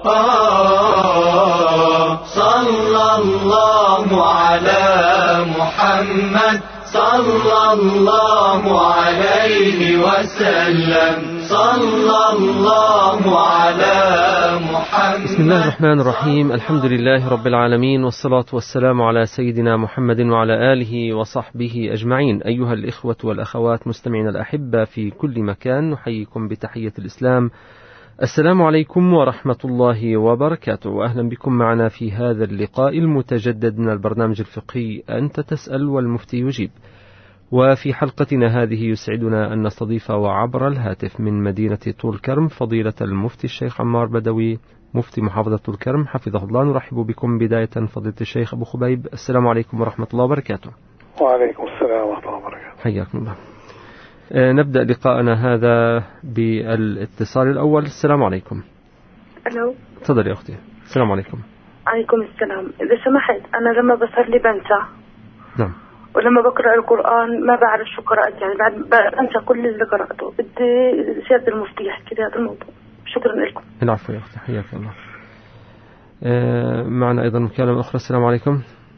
صلى الله على محمد صلى الله عليه وسلم صلى الله على محمد. بسم الله الرحمن الرحيم. الحمد لله رب العالمين، والصلاة والسلام على سيدنا محمد وعلى آله وصحبه أجمعين. أيها الإخوة والأخوات مستمعين الأحبة في كل مكان، نحييكم بتحية الإسلام. السلام عليكم ورحمة الله وبركاته، وأهلا بكم معنا في هذا اللقاء المتجدد من البرنامج الفقهي أنت تسأل والمفتي يجيب. وفي حلقتنا هذه يسعدنا أن نستضيف عبر الهاتف من مدينة طول كرم فضيلة المفتي الشيخ عمار بدوي مفتي محافظة طول كرم حفظه الله. نرحب بكم بداية فضيلة الشيخ أبو خبيب. السلام عليكم ورحمة الله وبركاته. وعليكم السلام ورحمة الله وبركاته. حياكم الله. نبدأ لقاءنا هذا بالاتصال الأول. السلام عليكم. ألو. تفضل يا أختي. السلام عليكم. عليكم السلام. إذا سمحت، أنا لما بصلي بنسى. نعم. ولما بقرأ القرآن ما بعرف شو قرأت، يعني بعد بنسى كل اللي قرأته. بدي سيادة المفتي يحكي لي هذا الموضوع. شكرا لكم. العفو يا أختي، حياك الله. معنا أيضا مكالمة أخرى. السلام عليكم.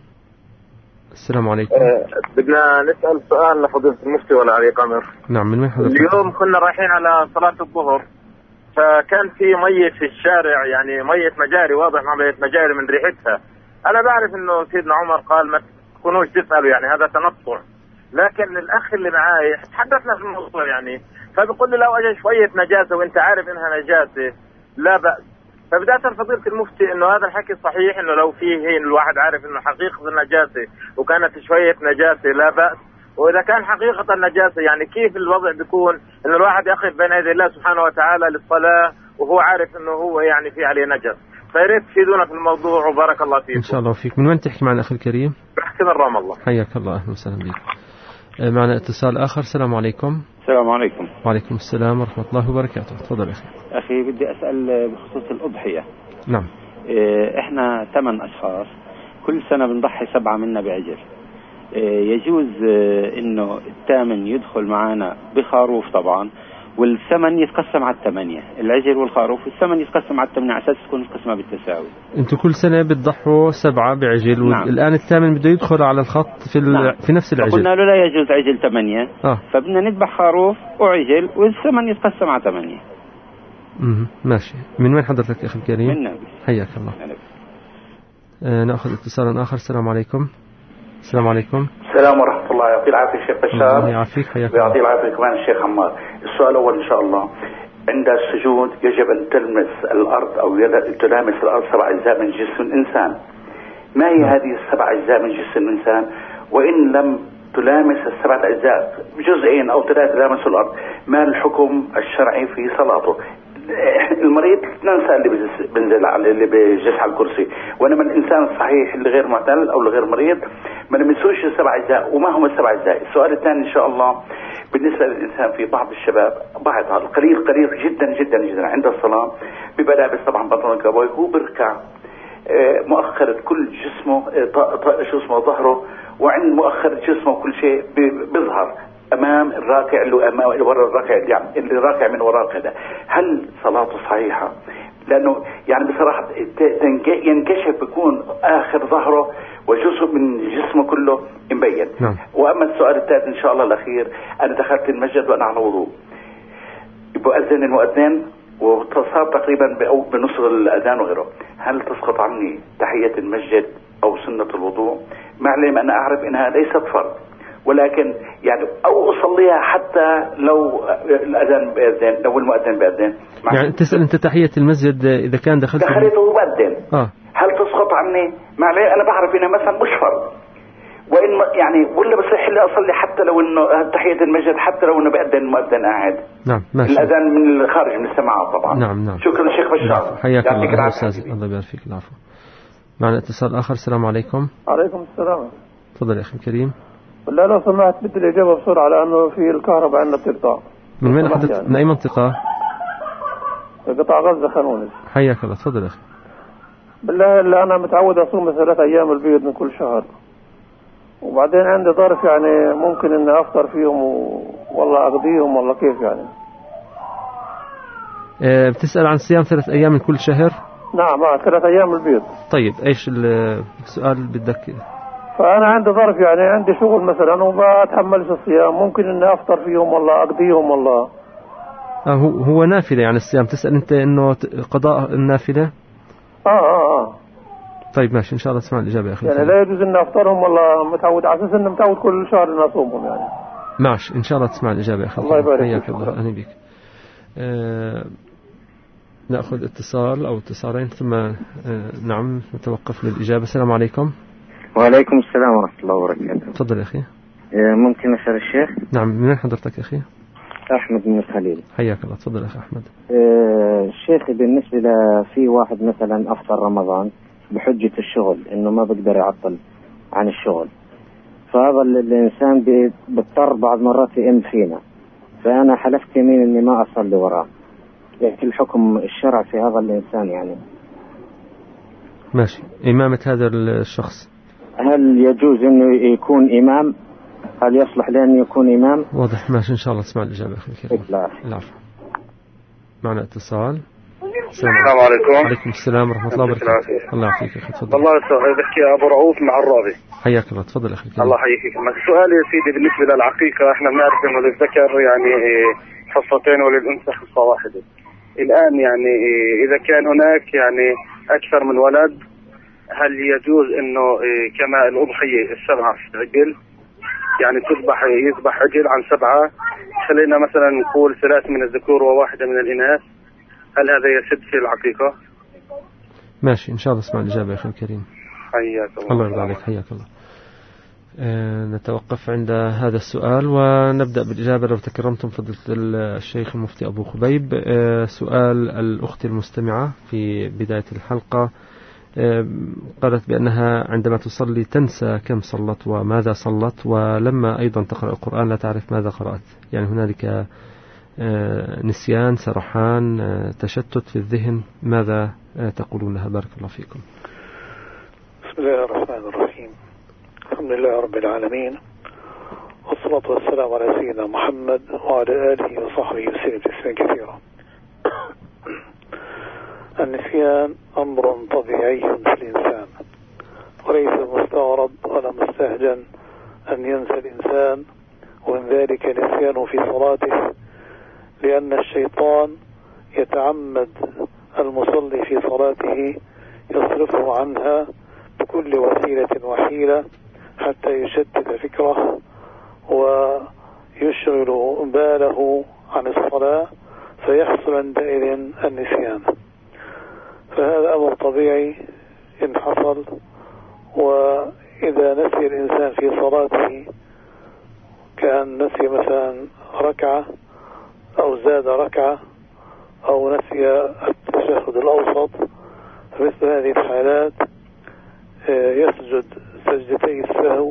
السلام عليكم. بدنا نسأل سؤال لفضيلة المفتي ولا علي قمر. نعم. من وين حضرتك؟ اليوم كنا رايحين على صلاة الظهر، فكان في مية في الشارع، يعني مية مجاري، واضح مية مجاري من ريحتها. أنا بعرف إنه سيدنا عمر قال ما تكونوش تسألوا، يعني هذا تنطع، لكن الأخ اللي معاي تحدثنا في الموضوع يعني، فبيقول لي لو أجى شوية نجاسة وأنت عارف إنها نجاسة لا بأس. فبدأت فضيلة المفتي إنه هذا الحكي صحيح، إنه لو فيه الواحد عارف إنه حقيقة النجاسة وكانت شوية نجاسة لا بأس، وإذا كان حقيقة النجاسة يعني كيف الوضع بيكون إنه الواحد يقف بين يدي الله سبحانه وتعالى للصلاة وهو عارف إنه هو يعني في عليه نجس. فياريت تفيدونا في الموضوع وبارك الله فيكم. إن شاء الله فيك. من وين تحكي معنا أخي الكريم؟ بحكي من رام الله. حياك الله، أهلا وسهلا بك. معنا اتصال آخر. السلام عليكم. السلام عليكم. وعليكم السلام ورحمة الله وبركاته. تفضل أخي. أخي بدي أسأل بخصوص الأضحية. نعم. إحنا 8 أشخاص، كل سنة بنضحي 7 منا بعجل. يجوز إنه الثامن يدخل معنا بخروف طبعا، والثمن يتقسم على 8، العجل والخروف، والثمن يتقسم على 8 على أساس تكون القسمة بالتساوي. أنتوا كل سنة بتضحوا 7 بعجل. نعم. والآن الثامن بده يدخل على الخط نعم. في نفس العجل. قلنا له لا يجوز عجل 8. فبدنا نذبح خروف وعجل والثمن يتقسم على 8. ماشي. من وين حضرتك أخي الكريم؟ من نابل. حياك الله. نأخذ اتصالا آخر. السلام عليكم. السلام عليكم. السلام ورحمة الله. يعطي العافية الشيخ بشار. الله يعافيك. حياك الله. ويعطي العافية كمان الشيخ عمار. السؤال الأول إن شاء الله، عند السجود يجب أن تلمس الأرض أو تلامس الأرض 7 أجزاء من جسم الإنسان. ما هي هذه ال7 أجزاء من جسم الإنسان؟ وإن لم تلامس ال7 أجزاء، جزئين أو 3 لامسوا الأرض، ما الحكم الشرعي في صلاته؟ المريض ننسى اللي بنزل اللي بيجلس على الكرسي، وانما الانسان الصحيح اللي غير معتل او الغير مريض ما لمسوش ال7 اجزاء. وما هم ال7 اجزاء؟ السؤال الثاني ان شاء الله، بالنسبه للانسان في بعض الشباب، بعض القليل جدا جدا جدا عند الصلاه بيبقى لابس طبعا بنطلون كابوي، هو بركع مؤخرة كل جسمه شو اسمه ظهره، وعند مؤخرة جسمه كل شيء بيظهر امام الراكع اللي امام ورا الراكع، يعني اللي راكع من وراه كذا. هل صلاته صحيحه؟ لانه يعني بصراحه ينكشف بيكون اخر ظهره وجزء من جسمه كله مبين. نعم. واما السؤال الثالث ان شاء الله الاخير، انا دخلت المسجد وانا على وضوء، بؤذن المؤذن وصار تقريبا بنص الاذان وغيره، هل تسقط عني تحيه المسجد او سنه الوضوء؟ مع العلم انا اعرف انها ليست فرض، ولكن يعني او اصليها حتى لو الاذان باذن، لو المؤذن باذن. يعني تسال انت تحيه المسجد اذا كان دخلته وباذن هل تسقط عني؟ مع انا بعرف انها مثلا مش فرض، وان يعني ولا بصح لي اصلي حتى لو انه تحيه المسجد، حتى لو انه باذن المؤذن قاعد. نعم ماشي. الاذان من الخارج من السماعه طبعا. نعم. شكرا شيخ بشار. حياك الله يا استاذ. الله يبارك فيك. العفو. معنا اتصال اخر. السلام عليكم. وعليكم السلام. تفضل يا اخي الكريم. لا لو سمحت بدي الإجابة بسرعة لأنه في الكهرباء عندنا بتقطع. من وين حضرتك؟ يعني. من أي منطقة؟ قطاع غزة خانونس. حياك الله. تفضل يا أخي. بالله اللي أنا متعود أصوم 3 أيام البيض من كل شهر، وبعدين عندي ظرف يعني ممكن إني أفطر فيهم والله أقضيهم والله كيف يعني. بتسأل عن صيام 3 أيام من كل شهر؟ نعم 3 أيام البيض. طيب إيش السؤال بدك؟ فأنا عندي ظرف يعني عندي شغل مثلا وبتحملش الصيام، ممكن إني أفطر فيهم والله أقضيهم والله. هو نافلة يعني الصيام، تسأل أنت إنه قضاء النافلة؟ طيب ماشي إن شاء الله تسمع الإجابة يا أخي. يعني لا يجوز إني أفطرهم والله، متعود على أساس إني متعود كل شهر إني أصومهم يعني. ماشي إن شاء الله تسمع الإجابة يا أخي. الله يبارك فيك. حياك الله، أهلا بك. نأخذ اتصال أو اتصالين ثم نعم نتوقف للإجابة. السلام عليكم. وعليكم السلام ورحمة الله وبركاته. تفضل يا أخي. ممكن أسأل الشيخ؟ نعم، من حضرتك يا أخي؟ أحمد من الخليل. حياك الله، تفضل يا أخي أحمد. الشيخ بالنسبة في واحد مثلا أفطر رمضان بحجة الشغل إنه ما بقدر يعطل عن الشغل، فهذا الإنسان بيضطر بعض مرات يئم فينا، فأنا حلفت يمين إني ما أصلي وراه، يعني الحكم الشرع في هذا الإنسان يعني. ماشي، إمامة هذا الشخص هل يجوز إنه يكون إمام؟ هل يصلح لأن يكون إمام؟ واضح. ماشي إن شاء الله تسمع الإجابة أخي الكريم. العفو. معنا اتصال. السلام عليكم. وعليكم السلام ورحمة الله وبركاته. الله يعافيك يا أخي، تفضل. والله بحكي أبو رؤوف مع الرابي. حياك الله، تفضل أخي الكريم. الله يحييك. السؤال يا سيدي بالنسبة للعقيقة، احنا بنعرف إنه للذكر يعني حصتين وللأنثى حصة واحدة. الآن يعني إذا كان هناك يعني أكثر من ولد، هل يجوز إنه كما الأضحية 7 في العجل، يعني يذبح عجل عن 7، خلينا مثلا نقول 3 من الذكور و1 من الإناث، هل هذا يسد في العقيقة؟ ماشي إن شاء الله اسمع الإجابة يا أخي الكريم. حياك الله. الله يرضى عليك، حياك الله. نتوقف عند هذا السؤال ونبدأ بالإجابة لو تكرمتم فضيلة الشيخ المفتي أبو خبيب. سؤال الأخت المستمعة في بداية الحلقة، قالت بأنها عندما تصلي تنسى كم صلت وماذا صلت، ولما أيضا تقرأ القرآن لا تعرف ماذا قرأت، يعني هنالك نسيان، سرحان، تشتت في الذهن. ماذا تقولون لها؟ بارك الله فيكم. بسم الله الرحمن الرحيم. الحمد لله رب العالمين، والصلاة والسلام على سيدنا محمد وعلى آله وصحبه وسلم تسليما كثيرا. النسيان أمر طبيعي في الإنسان، وليس مستغرب ولا مستهجن أن ينسى الإنسان، ومن ذلك نسيانه في صلاته، لأن الشيطان يتعمد المصلي في صلاته يصرفه عنها بكل وسيلة وحيلة حتى يشتت فكره ويشغل باله عن الصلاة، فيحصل عندئذ النسيان. فهذا أمر طبيعي إن حصل. وإذا نسي الإنسان في صلاته كأن نسي مثلا ركعة أو زاد ركعة أو نسي التشهد الأوسط، مثل هذه الحالات يسجد سجدتي السهو،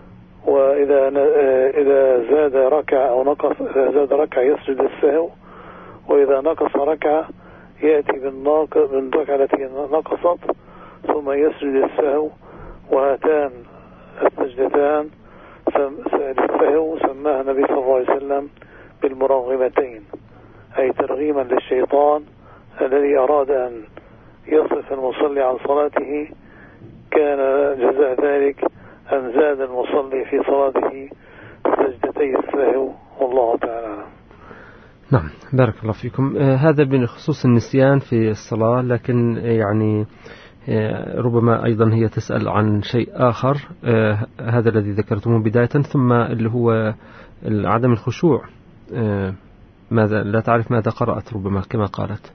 وإذا زاد ركعة أو نقص، إذا زاد ركعة يسجد السهو، وإذا نقص ركعة يأتي بالركعة التي نقصت ثم يسجد السهو. وهاتان السجدتان للسهو سماها النبي صلى الله عليه وسلم بالمرغمتين، أي ترغيما للشيطان الذي أراد أن يصرف المصلي عن صلاته، كان جزاء ذلك أن زاد المصلي في صلاته سجدتي السهو، والله تعالى. نعم بارك الله فيكم. هذا بخصوص النسيان في الصلاة، لكن يعني ربما أيضا هي تسأل عن شيء آخر، هذا الذي ذكرتموه بداية، ثم اللي هو عدم الخشوع. ماذا لا تعرف ماذا قرأت ربما كما قالت.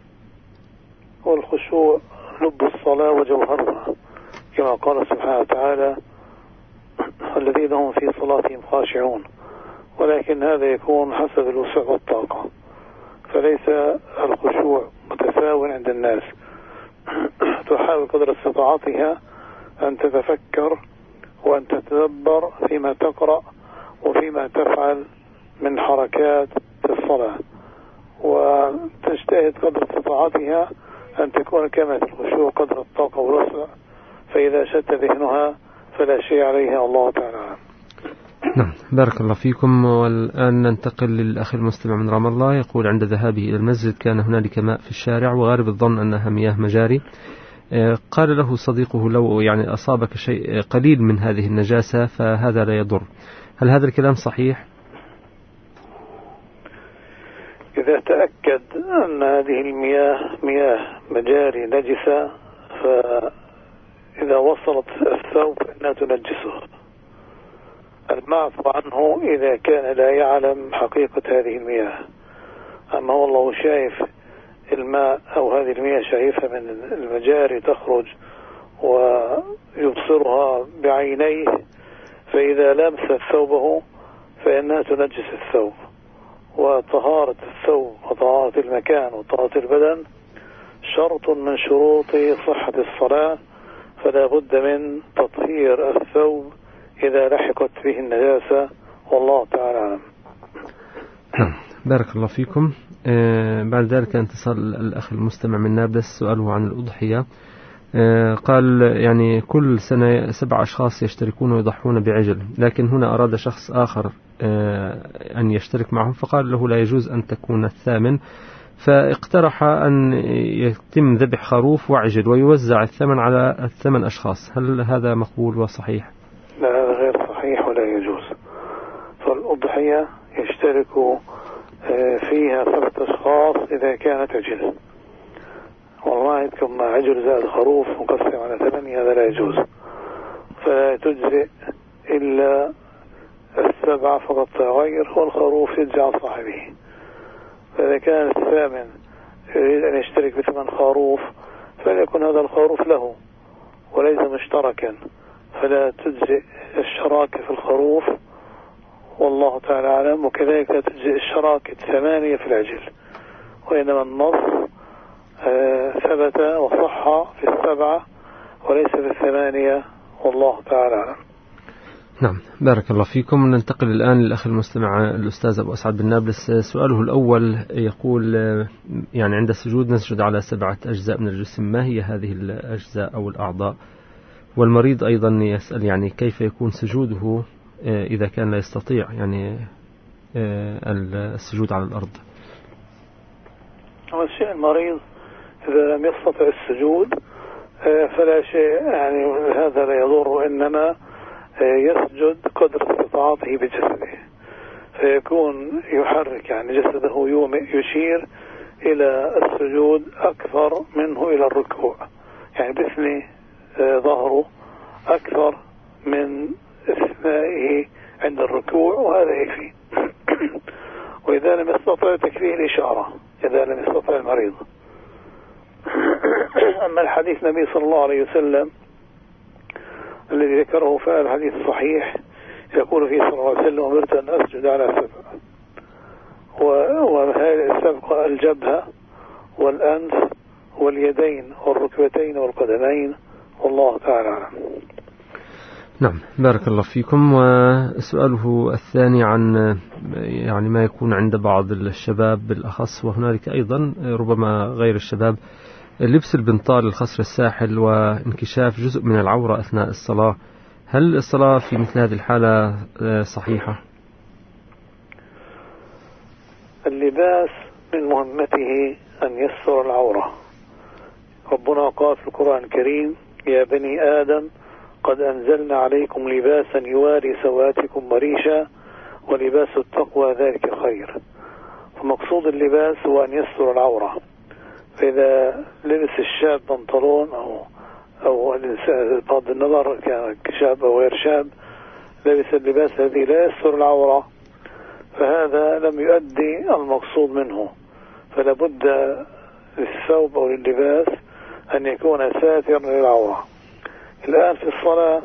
والخشوع لب الصلاة وجوهرها، كما قال سبحانه وتعالى: الذين هم في صلاتهم خاشعون. ولكن هذا يكون حسب الوسع والطاقة، فليس الخشوع متساوٍ عند الناس. تحاول قدر استطاعتها أن تتفكر وأن تتدبر فيما تقرأ وفيما تفعل من حركات في الصلاة، وتجتهد قدر استطاعتها أن تكون كما الخشوع قدر الطاقة والوسع، فإذا شت ذهنها فلا شيء عليها، الله تعالى. نعم، بارك الله فيكم. والآن ننتقل للأخ المستمع من رام الله، يقول عند ذهابه إلى المسجد كان هنالك ماء في الشارع وغالب الظن أنها مياه مجاري. قال له صديقه لو يعني أصابك شيء قليل من هذه النجاسة فهذا لا يضر، هل هذا الكلام صحيح؟ إذا تأكد أن هذه المياه مياه مجاري نجسة، فإذا وصلت الثوب فإنها تنجسه. المعفو عنه إذا كان لا يعلم حقيقة هذه المياه. أما والله شايف الماء أو هذه المياه شايفها من المجاري تخرج ويبصرها بعينيه، فإذا لمست ثوبه فإنها تنجس الثوب. وطهارة الثوب وطهارة المكان وطهارة البدن شرط من شروط صحة الصلاة، فلا بد من تطهير الثوب إذا لحقت به النجاسة، والله تعالى أعلم. بارك الله فيكم. بعد ذلك انتصال الأخ المستمع من نابلس، سؤاله عن الأضحية. قال يعني كل سنة 7 أشخاص يشتركون ويضحون بعجل، لكن هنا أراد شخص آخر أن يشترك معهم، فقال له لا يجوز أن تكون الثامن، فاقترح أن يتم ذبح خروف وعجل ويوزع الثمن على 8 أشخاص. هل هذا مقبول وصحيح؟ لا، هذا غير صحيح ولا يجوز. فالأضحية يشترك فيها 7 أشخاص إذا كانت عجل، والله كما عجل زائد خروف مقسم على 8، هذا لا يجوز. فلا تجزئ إلا 7 فقط غير، والخروف يجزي عن صاحبه. فإذا كان الثامن يريد أن يشترك ب8 خروف فليكن هذا الخروف له وليس مشتركا، فلا تجزئ الشراكة في الخروف، والله تعالى أعلم. وكذلك لا تجزئ الشراكة 8 في العجل، وإنما النص ثبت وصح في 7 وليس في 8، والله تعالى أعلم. نعم، بارك الله فيكم. ننتقل الآن للأخ المستمع الأستاذ أبو أسعد بن نابلس. سؤاله الأول يقول يعني عند السجود نسجد على 7 أجزاء من الجسم، ما هي هذه الأجزاء أو الأعضاء؟ والمريض أيضا يسأل يعني كيف يكون سجوده إذا كان لا يستطيع يعني السجود على الأرض. الشيء المريض إذا لم يستطع السجود فلا شيء، يعني هذا لا يضر، إنما يسجد قدر استطاعته بجسده، فيكون يحرك يعني جسده يشير إلى السجود أكثر منه إلى الركوع، يعني بثني ظهره أكثر من إثنائه عند الركوع، وهذا يكفي. وإذا لم يستطع تكفيه الإشارة إذا لم يستطع المريض. أما الحديث النبي صلى الله عليه وسلم الذي ذكره في الحديث الصحيح يقول فيه صلى الله عليه وسلم أمرت أن أسجد على 7، وهذه السبق الجبهة والأنف واليدين والركبتين والقدمين، والله تعالى أعلم. نعم، بارك الله فيكم. وسؤاله الثاني عن يعني ما يكون عند بعض الشباب بالأخص، وهنالك أيضا ربما غير الشباب، لبس البنطال الخصر الساحل وانكشاف جزء من العورة أثناء الصلاة. هل الصلاة في مثل هذه الحالة صحيحة؟ اللباس من مهمته أن يستر العورة. ربنا قال في القرآن الكريم يا بني آدم قد أنزلنا عليكم لباسا يواري سواتكم وريشا ولباس التقوى ذلك خير. فمقصود اللباس هو أن يستر العورة. فإذا لبس الشاب بنطلون أو بغض النظر كان شاب أو غير شاب لبس اللباس الذي لا يستر العورة فهذا لم يؤدي المقصود منه. فلا بد للثوب أو لللباس أن يكون ساترا للعورة. الآن في الصلاة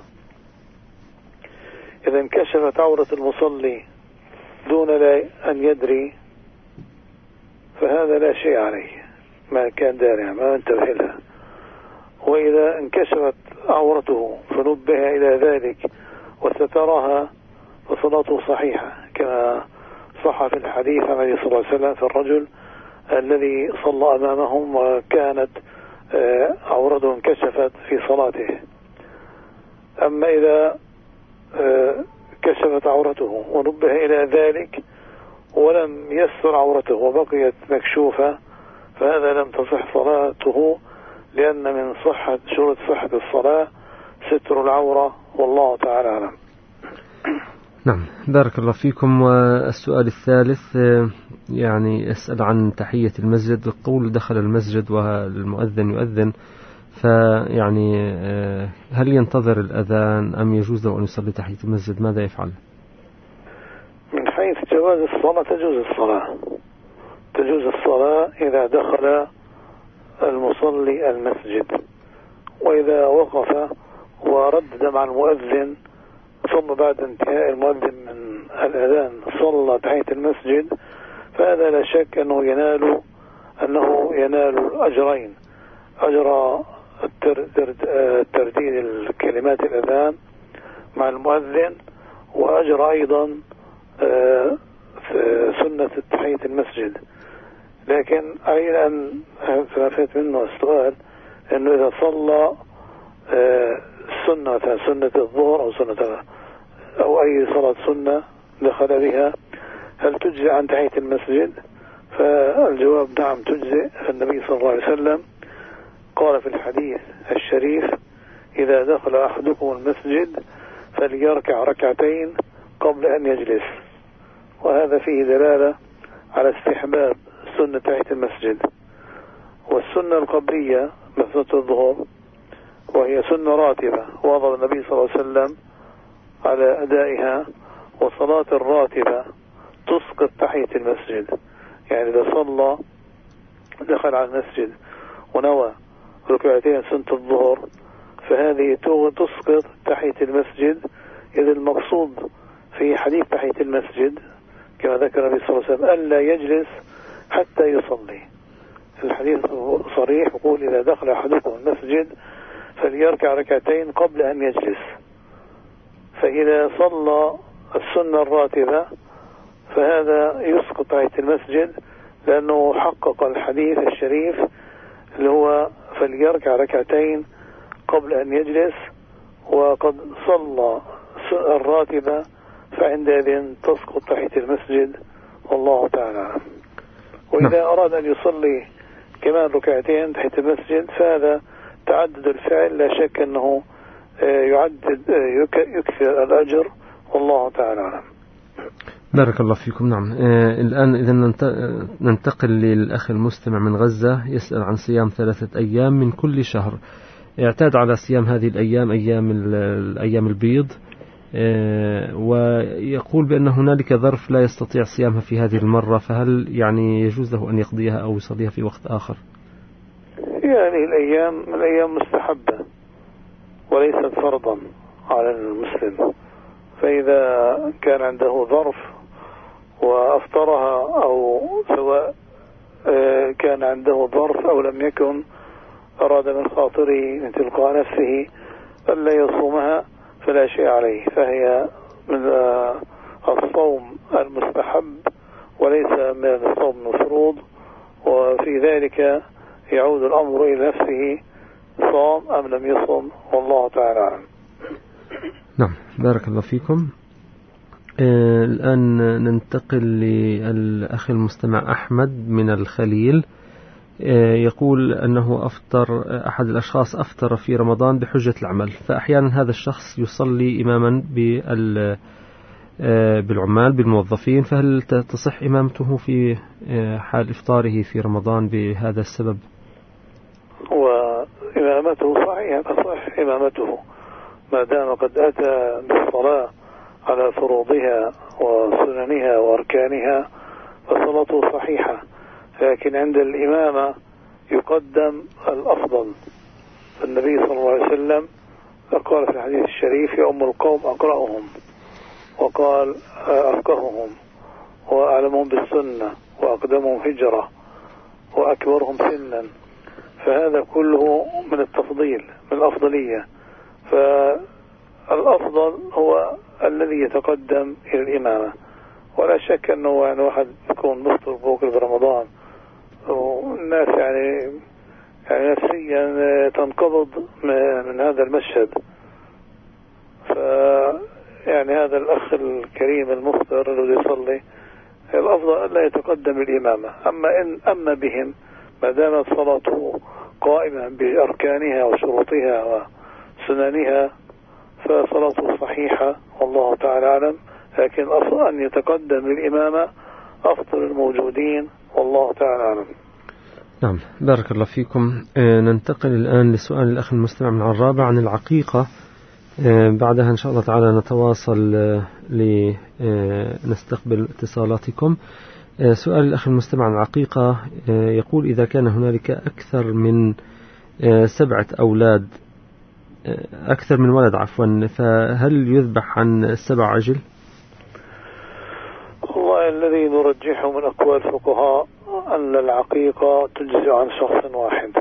إذا انكشفت عورة المصلي دون أن يدري فهذا لا شيء عليه، ما كان دارع ما انتبه لها. وإذا انكشفت عورته فنبه إلى ذلك وسترها فصلاته صحيحة، كما صح في الحديث عن النبي صلى الله عليه وسلم في الرجل الذي صلى أمامهم وكانت عورته انكشفت في صلاته. أما إذا انكشفت عورته ونبه إلى ذلك ولم يستر عورته وبقيت مكشوفة، فهذا لم تصح صلاته، لأن من شروط صحة الصلاة ستر العورة، والله تعالى أعلم. نعم، بارك الله فيكم. والسؤال الثالث يعني أسأل عن تحية المسجد. القول دخل المسجد والمؤذن يؤذن، فيعني هل ينتظر الأذان أم يجوز له أن يصلي تحية المسجد؟ ماذا يفعل؟ من حيث جواز الصلاة تجوز الصلاة إذا دخل المصلي المسجد، وإذا وقف وردد مع المؤذن ثم بعد انتهاء المؤذن من الأذان صلى تحية المسجد، فهذا لا شك أنه ينال الأجرين: أجر ترديد الكلمات الأذان مع المؤذن، وأجر أيضا سنة تحية المسجد. لكن أين أن فات منه السؤال أنه إذا صلى سنة الظهر أو أي صلاة سنة دخل بها، هل تجزئ عن تحية المسجد؟ فالجواب نعم تجزئ. النبي صلى الله عليه وسلم قال في الحديث الشريف: إذا دخل أحدكم المسجد فليركع ركعتين قبل أن يجلس. وهذا فيه دلالة على استحباب سنة تحية المسجد. والسنة القبلية مثل الظهر، وهي سنة راتبة واظب النبي صلى الله عليه وسلم على أدائها، وصلاة الراتبة تسقط تحية المسجد. يعني إذا صلى دخل على المسجد ونوى ركعتين سنة الظهر، فهذه تسقط تحية المسجد، إذ المقصود في حديث تحية المسجد كما ذكر النبي صلى الله عليه وسلم ألا يجلس حتى يصلي. الحديث صريح يقول: إذا دخل أحدكم المسجد فليركع ركعتين قبل أن يجلس. فإذا صلى السنة الراتبة فهذا يسقط تحية المسجد، لأنه حقق الحديث الشريف اللي هو فليركع ركعتين قبل أن يجلس، وقد صلى الراتبة، فعندئذ تسقط تحية المسجد، والله تعالى. وإذا أراد أن يصلي كمان ركعتين تحية المسجد فهذا تعدد الفعل، لا شك أنه يكثر الأجر، والله تعالى. بارك الله فيكم. نعم، الآن إذا ننتقل للأخ المستمع من غزة، يسأل عن صيام 3 أيام من كل شهر. اعتاد على صيام هذه الأيام، أيام البيض، ويقول بأن هنالك ظرف لا يستطيع صيامها في هذه المرة، فهل يعني يجوز له أن يقضيها أو يصليها في وقت آخر؟ يعني الأيام مستحبة وليست فرضا على المسلم، فإذا كان عنده ظرف وأفطرها، أو سواء كان عنده ظرف أو لم يكن، أراد من خاطره من تلقاء نفسه ألا يصومها، فلا شيء عليه، فهي من الصوم المستحب وليس من الصوم المفروض. وفي ذلك يعود الأمر إلى نفسه: صام أم لم يصم، والله تعالى أعلم. نعم، بارك الله فيكم. الآن ننتقل للأخ المستمع أحمد من الخليل. يقول أنه أحد الأشخاص أفطر في رمضان بحجة العمل، فأحيانا هذا الشخص يصلي إماما بالعمال بالموظفين، فهل تصح إمامته في حال إفطاره في رمضان بهذا السبب؟ وإمامته صحيحة، تصح إمامته ما دام قد أتى بالصلاة على فروضها وسننها وأركانها، فصلاته صحيحة. لكن عند الإمامة يقدم الأفضل. النبي صلى الله عليه وسلم قال في الحديث الشريف: يؤم القوم أقرأهم، وقال أفقههم، وأعلمهم بالسنة، وأقدمهم هجرة، وأكبرهم سنا. فهذا كله من التفضيل، من الأفضلية. فالأفضل هو الذي يتقدم إلى الإمامة. ولا شك أنه يعني واحد يكون مفطر بوكر برمضان والناس يعني نفسيا تنقبض من هذا المشهد، يعني هذا الأخ الكريم المفطر الذي يصلي الأفضل ألا يتقدم الإمامة. أما بهم ما دامت صلاته قائمة بأركانها وشروطها وسننها فصلاته صحيحة والله تعالى أعلم، لكن الأفضل أن يتقدم الإمامة أفضل الموجودين والله تعالى أعلم. نعم، بارك الله فيكم. ننتقل الآن لسؤال الأخ المستمع من عرابة عن العقيقة. بعدها إن شاء الله تعالى نتواصل لنستقبل اتصالاتكم. سؤال الأخ المستمع عن العقيقة يقول: إذا كان هنالك أكثر من 7 أولاد، أكثر من ولد عفوا، فهل يذبح عن 7 عجل؟ والله الذي نرجحه من أقوال الفقهاء أن العقيقة تجزئ عن شخص واحد،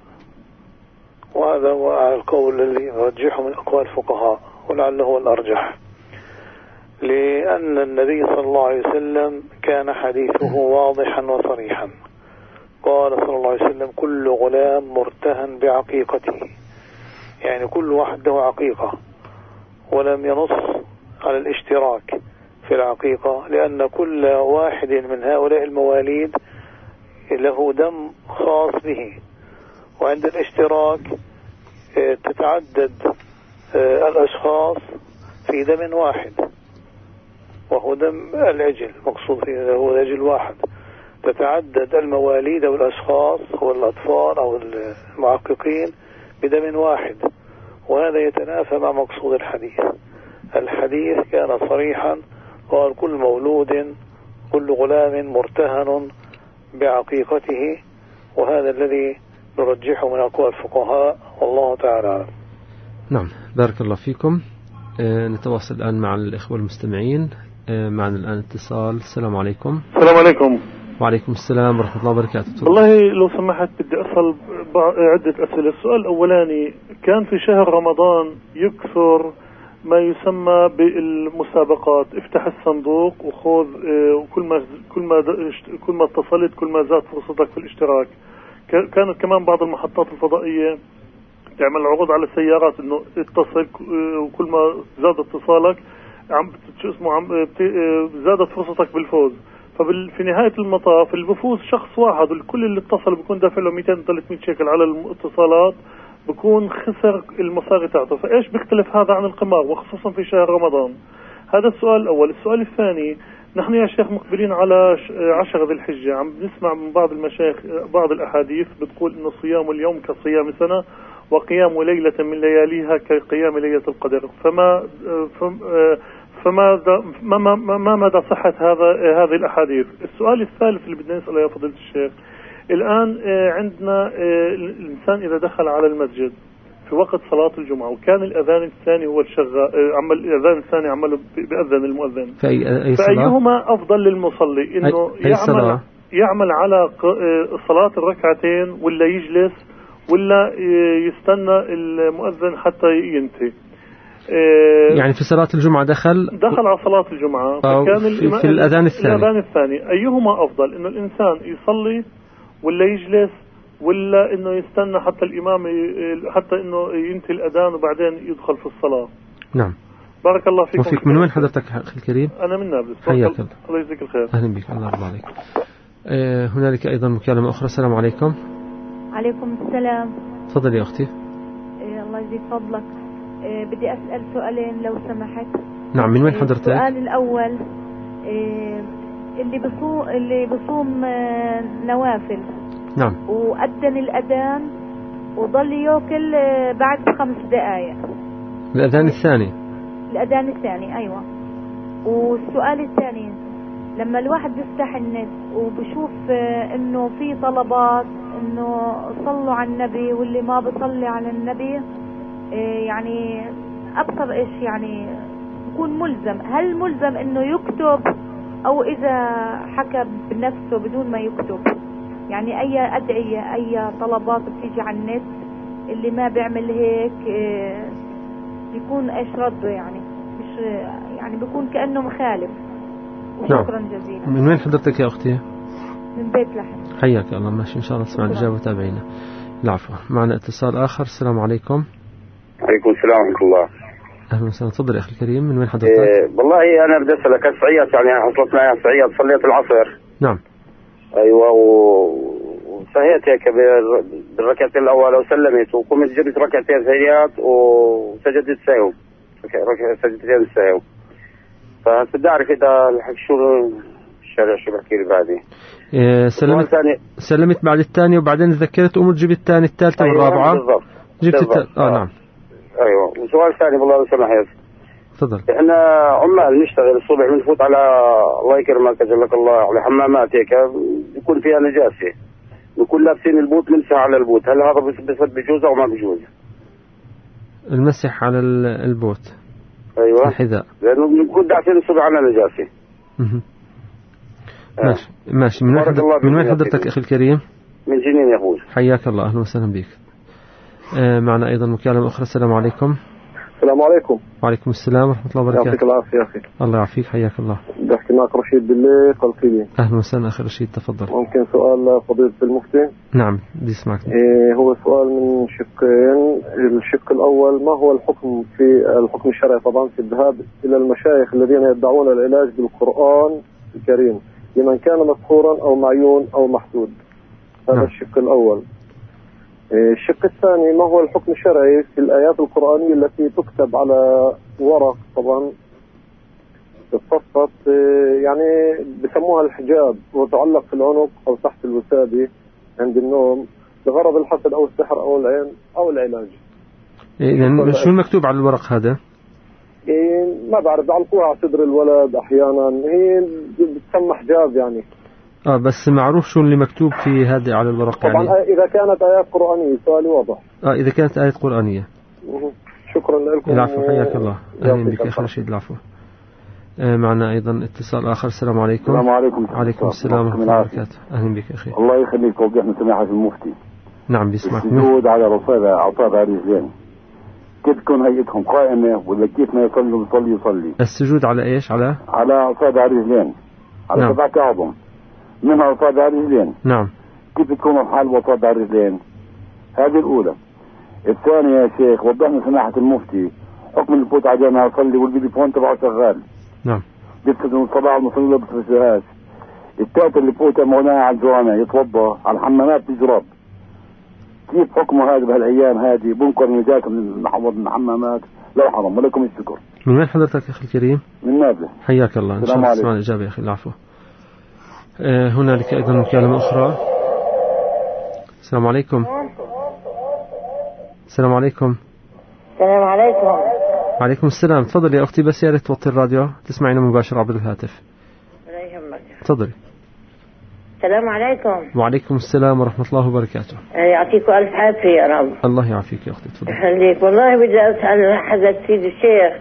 وهذا هو القول الذي نرجحه من أقوال الفقهاء ولعله هو الأرجح، لأن النبي صلى الله عليه وسلم كان حديثه واضحا وصريحا. قال صلى الله عليه وسلم: كل غلام مرتهن بعقيقته، يعني كل واحد له عقيقة، ولم ينص على الاشتراك في العقيقة، لأن كل واحد من هؤلاء المواليد له دم خاص به، وعند الاشتراك تتعدد الأشخاص في دم واحد وهو دم العجل، مقصود فيه هو العجل واحد، تتعدد المواليد أو الأشخاص أو الأطفال أو المعققين بدم واحد، وهذا يتنافى مع مقصود الحديث. الحديث كان صريحا، قال: كل مولود كل غلام مرتهن بعقيقته، وهذا الذي نرجحه من أقوال الفقهاء والله تعالى. نعم، بارك الله فيكم. نتواصل الآن مع الإخوة المستمعين. معنا الآن اتصال. السلام عليكم. السلام عليكم. وعليكم السلام ورحمة الله وبركاته. والله لو سمحت بدي أسأل عدة أسئلة. السؤال الأولاني: كان في شهر رمضان يكثر ما يسمى بالمسابقات، افتح الصندوق وخذ، كل ما اتصلت كل ما زاد فرصتك في الاشتراك. كانت كمان بعض المحطات الفضائية تعمل عروض على السيارات انه اتصل، وكل ما زاد اتصالك زادت فرصتك بالفوز. ففي نهاية المطاف اللي بفوز شخص واحد، والكل اللي اتصل بيكون دافع له 200-300 شيكل على الاتصالات، بكون خسر المصاري تاعته. فايش بيختلف هذا عن القمار وخصوصا في شهر رمضان؟ هذا السؤال الأول. السؤال الثاني: نحن يا شيخ مقبلين على 10 ذي الحجة، عم بنسمع من بعض المشايخ بعض الأحاديث بتقول إنه صيام اليوم كصيام سنة، وقيام ليلة من لياليها كقيام ليلة القدر. ما مدى صحة هذه الأحاديث؟ السؤال الثالث اللي بدنا نسأله يا فضيلة الشيخ: الآن عندنا الإنسان إذا دخل على المسجد في وقت صلاة الجمعة وكان الأذان الثاني هو الشغال، عمل الأذان الثاني عمله بأذن المؤذن، فأيهما أفضل للمصلي؟ إنه يعمل على صلاة الركعتين، ولا يجلس، ولا يستنى المؤذن حتى ينتهي؟ يعني في صلاة الجمعة دخل على صلاة الجمعة، فكان في الأذان الثاني أيهما أفضل؟ إنه الإنسان يصلي ولا يجلس، ولا إنه يستنى حتى الإمام حتى إنه ينتهي الأذان وبعدين يدخل في الصلاة؟ نعم، بارك الله فيكم. وفيك. من وين حضرتك أخي الكريم؟ أنا من نابلس. حياك الله. الله يجزيك الخير. أهلا بك. الله يرضى عليك. هنالك أيضا مكالمة أخرى. السلام عليكم. عليكم السلام. تفضلي يا أختي. الله يزيد فضلك. بدي أسأل سؤالين لو سمحت. نعم، من وين حضرتك؟ السؤال الأول: اللي بصوم نوافل، نعم، وأذن الأذان وظل يأكل بعد 5 دقائق. الأذان الثاني. الأذان الثاني، أيوة. والسؤال الثاني: لما الواحد بيفتح النت وبشوف إنه في طلبات إنه صلوا على النبي، واللي ما بصلي على النبي يعني أبصر إيش يعني يكون ملزم. هل ملزم إنه يكتب، أو إذا حكى بنفسه بدون ما يكتب؟ يعني أي أدعية، أي طلبات بتيجي على النت اللي ما بيعمل هيك بيكون إيش رده؟ يعني مش يعني بيكون كأنه مخالف. شكرا جزيلا. من وين حضرتك يا أختي؟ من بيت لحم. حياك الله. ماشي، إن شاء الله نسمع الإجابة وتابعينا. العفو. معنا اتصال آخر. السلام عليكم. عليكم السلام ورحمة الله. أهلا وسهلا. تفضل يا أخي الكريم. من وين حضرتك؟ والله أنا بدي أسألك السعيات، يعني حصلت معي السعيات، صليت العصر. نعم. أيوة وسهيت هيك بالركعتين الأولى وسلمت، وقمت جبت ركعتين سيئات وسجدت سهو، سجدتين السهو. فبدي أعرف إذا شو الشرع شو بحكي لي بعدي. سلمت بعد الثانية وبعدين تذكرت أمور جبت الثاني الثالثة والرابعة. بالضبط. جبت الثالثة. نعم. أيوة. وسؤال ثاني والله لو سمحت. تفضل. احنا عمال نشتغل الصبح بنفوت على الله يكرمك اجلك الله على حمامات هيك بيكون فيها نجاسه، بنكون لابسين البوت نمسح على البوت، هل هذا بجوز او ما بجوز؟ المسح على البوت. ايوه. الحذاء. لانه بنكون داعسين الصبح على نجاسه. ماشي. من وين حضرتك اخي الكريم؟ من جنين يا اخوي. حياك الله. اهلا وسهلا بك. معنا ايضا مكالمة اخرى. السلام عليكم. السلام عليكم. وعليكم السلام ورحمة الله وبركاته. يعطيك العافية يا أخي. الله يعافيك. حياك الله. بدي أحكي معك رشيد بالله قلقيلي. أهلا وسهلا أخي رشيد. تفضل. ممكن سؤال فضيلة المفتي؟ نعم بدي أسمعك. هو سؤال من شقين. الشق الأول، ما هو الحكم في الحكم الشرعي طبعا في الذهاب إلى المشايخ الذين يدعون العلاج بالقرآن الكريم لمن كان مسحورا أو معيون أو محدود؟ هذا نعم. الشق الأول. الشق الثاني، ما هو الحكم الشرعي في الآيات القرآنية التي تكتب على ورق طبعا تتفصل يعني بسموها الحجاب وتعلق في العنق أو تحت الوسادة عند النوم لغرض الحسد أو السحر أو العين أو العلاج؟ يعني شو المكتوب على الورق هذا؟ ما بعرف، بعلقوها على صدر الولد أحيانا، هي بتسمى حجاب يعني. بس معروف شو اللي مكتوب في هذا على الورق طبعا يعني؟ إذا كانت آيات قرآنية. سؤالي واضح. إذا كانت آيات قرآنية. شكرا لكم. العفو. حياك الله. أهلا بك أخي رشيد. العفو. معنا أيضا اتصال آخر. السلام عليكم. السلام عليكم. وعليكم السلام ورحمة الله وبركاته. أهلا بك أخي. الله يخليك. وجهنا سماحة المفتي. نعم بيسمعك. السجود على أصابع رجلين كيف تكون هيئتهم قائمة ولا كيف ما يصلي؟ السجود على إيش؟ على أصابع رجلين، على نعم. 7 أعظم منها أصابع رجلين. نعم. كيف تكون الحال وأصابع رجلين؟ هذه الأولى. الثانية يا شيخ وضحنا سماحة المفتي حكم اللي بفوت على جامعة يصلي والفيديو تبعه شغال. نعم. بيفسد من الصلاة المصلي ما بيفسدهاش. الثالثة اللي بفوتها مولانا على الجوامع يتوضا على الحمامات تجرب. كيف حكمه هذا بهالايام هذه؟ بنكر نجاة من الحمامات لا حرام. ولكم الشكر. من وين حضرتك اخي الكريم؟ من نابلس. حياك الله. ان شاء الله تسمع الاجابه يا اخي. العفو. هنالك ايضا مكالمه اخرى. السلام عليكم. السلام عليكم. السلام عليكم. وعليكم السلام. تفضلي يا اختي، بس يا ريت توطي الراديو تسمعينا مباشر عبر الهاتف. لا يهمك. تفضلي. السلام عليكم. وعليكم السلام ورحمة الله وبركاته. يعطيكم ألف عافية يا رب. الله يعافيك يا أختي. تفضل. يخليك. والله بدي أسأل حضرة سيد الشيخ.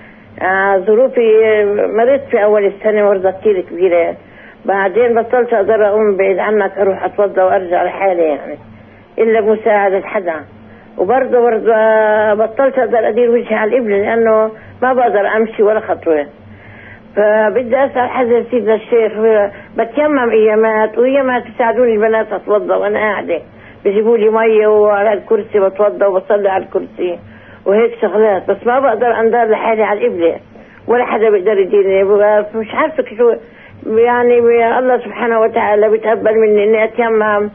ظروفي مرضت في أول السنة مرضى كتير كبيرة، بعدين بطلت أقدر أقوم بعيد عنك أروح أتوضى وأرجع لحالي يعني إلا بمساعدة حدا، وبرضه بطلت أقدر أدير وجهي على القبلة لأنه ما بقدر أمشي ولا خطوة. فبدي أسأل حضرة سيدنا الشيخ، بتيمم أيامات وأيامات بيساعدوني البنات أتوضى وأنا قاعدة، بيجيبوا لي مية وعلى الكرسي بتوضى وبصلي على الكرسي وهيك شغلات، بس ما بقدر أندر لحالي على القبلة ولا حدا بيقدر يديني. مش عارفة شو يعني الله سبحانه وتعالى بيتقبل مني إني أتيمم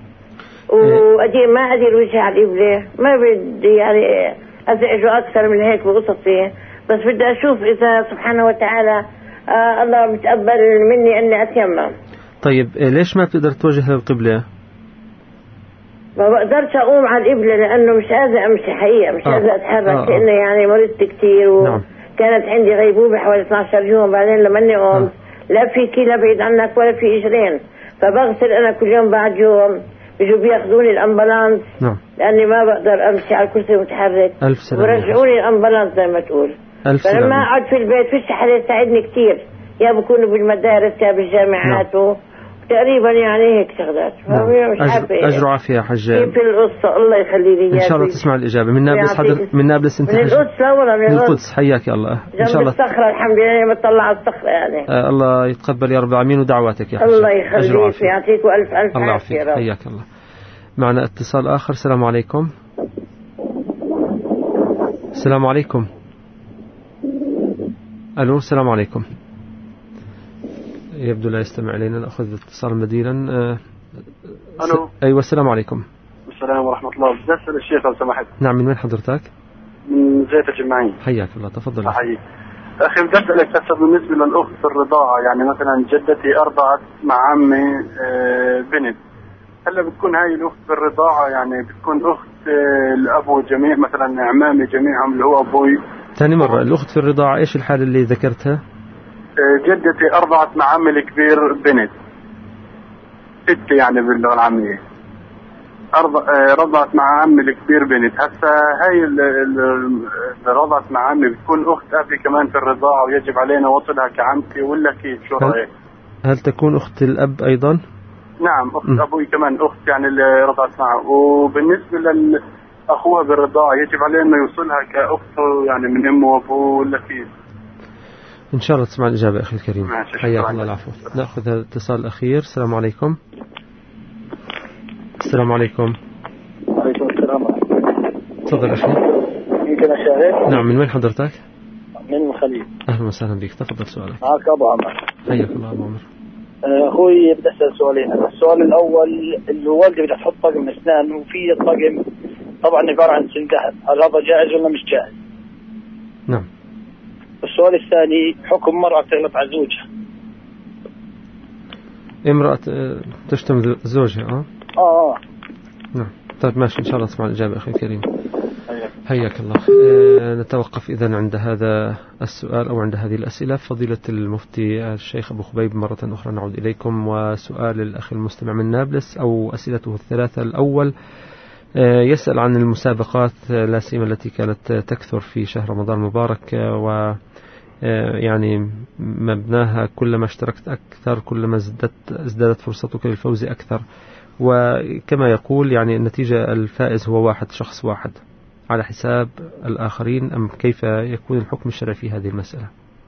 وأدير ما أدير وجهي على القبلة، ما بدي يعني أزعجه أكثر من هيك بقصصي، بس بدي أشوف إذا سبحانه وتعالى الله متقبل مني أني أتيمم. طيب ليش ما بتقدر توجه للقبلة؟ ما بقدرش أقوم على القبلة لأنه مش قادرة أمشي حقيقة، مش قادرة أتحرك لأنه يعني مرضت كتير وكانت عندي غيبوبة حوالي 12 يوم، بعدين لما أني قوم لا في كلى بعيد عنك ولا في إجرين، فبغسل أنا كل يوم بعد يوم بيجوا بياخذوني الأمبولانس لأني ما بقدر أمشي على الكرسي متحرك، ألف سلامة، ورجعوني الأمبولانس زي ما تقول. فلما أقعد في البيت فيش حدا يساعدني كتير، يا بكونوا بالمدارس يا بالجامعات تقريبا يعني هيك شغلات. أجر عافية يا حجة. كيف القصة؟ الله يخلي لي إن شاء الله تسمع الإجابة. من نابلس من نابلس أنت؟ من القدس. لا والله من القدس. حياك يا الله. إن شاء الله. الصخرة الحمد لله بتطلع على الصخرة يعني. الله يتقبل يا رب العالمين ودعواتك يا حجة. الله يخليك ويعطيكم ألف ألف الله يعافيك. حياك الله. معنا اتصال آخر. السلام عليكم. السلام عليكم. ألو، السلام عليكم. يبدو لا يستمع إلينا، نأخذ اتصال بديلا. ألو. أيوة، السلام عليكم. السلام ورحمة الله. بدي أسأل الشيخ لو سمحت. نعم، من وين حضرتك؟ من زيت الجماعين. حياك الله، تفضل. أحييك أخي. بدي أسألك هسه بالنسبة للأخت في الرضاعة، يعني مثلا جدتي أرضعت مع عمي بنت، هلا بتكون هاي الأخت في الرضاعة يعني بتكون أخت الأبو جميع، مثلا أعمامي جميعهم اللي هو أبوي. ثاني مرة، الأخت في الرضاعة إيش الحالة اللي ذكرتها؟ جدتي أرضعت مع عمي الكبير بنت، ست يعني باللغة العامية، رضعت مع عمي الكبير بنت. هسه هاي اللي رضعت مع عمي بتكون أخت أبي كمان في الرضاعة، ويجب علينا وصلها كعمتي ولا كيف؟ شو رأيك؟ هل تكون أخت الأب أيضا؟ نعم، أخت أبوي كمان أخت يعني اللي رضعت معه. وبالنسبة لأخوها بالرضاعة يجب علينا إنه يوصلها كأخته يعني من أمه وأبوه ولا كيف؟ إن شاء الله تسمع الإجابة أخي الكريم. حياك الله. العفو. نأخذ الاتصال الأخير. السلام عليكم. السلام عليكم. وعليكم السلام. تفضل أخي. يمكن أشاهد؟ نعم، من وين حضرتك؟ من الخليل. أهلا وسهلا بك، تفضل سؤالك. معك أبو عمر. حياك الله أبو عمر. أخوي بدي أسأل سؤالين. السؤال الأول، الوالدة بدها تحط طقم أسنان، وفي الطقم طبعا عبارة عن سن ذهب، هل هذا جائز ولا مش جائز؟ نعم. السؤال الثاني، حكم مرأة تغلط على زوجها. امرأة تشتم زوجها. نعم. طيب ماشي، إن شاء الله تسمع الإجابة أخي الكريم. حياك الله. نتوقف إذن عند هذا السؤال أو عند هذه الأسئلة. فضيلة المفتي الشيخ أبو خبيب، مرة أخرى نعود إليكم. وسؤال الأخ المستمع من نابلس أو أسئلته الثلاثة. الأول يسأل عن المسابقات، لا سيما التي كانت تكثر في شهر رمضان المبارك، و يعني مبناها كلما اشتركت أكثر كلما ازدادت فرصتك للفوز أكثر، وكما يقول يعني النتيجة الفائز هو واحد، شخص واحد على حساب الآخرين، أم كيف يكون الحكم الشرعي في هذه المسألة؟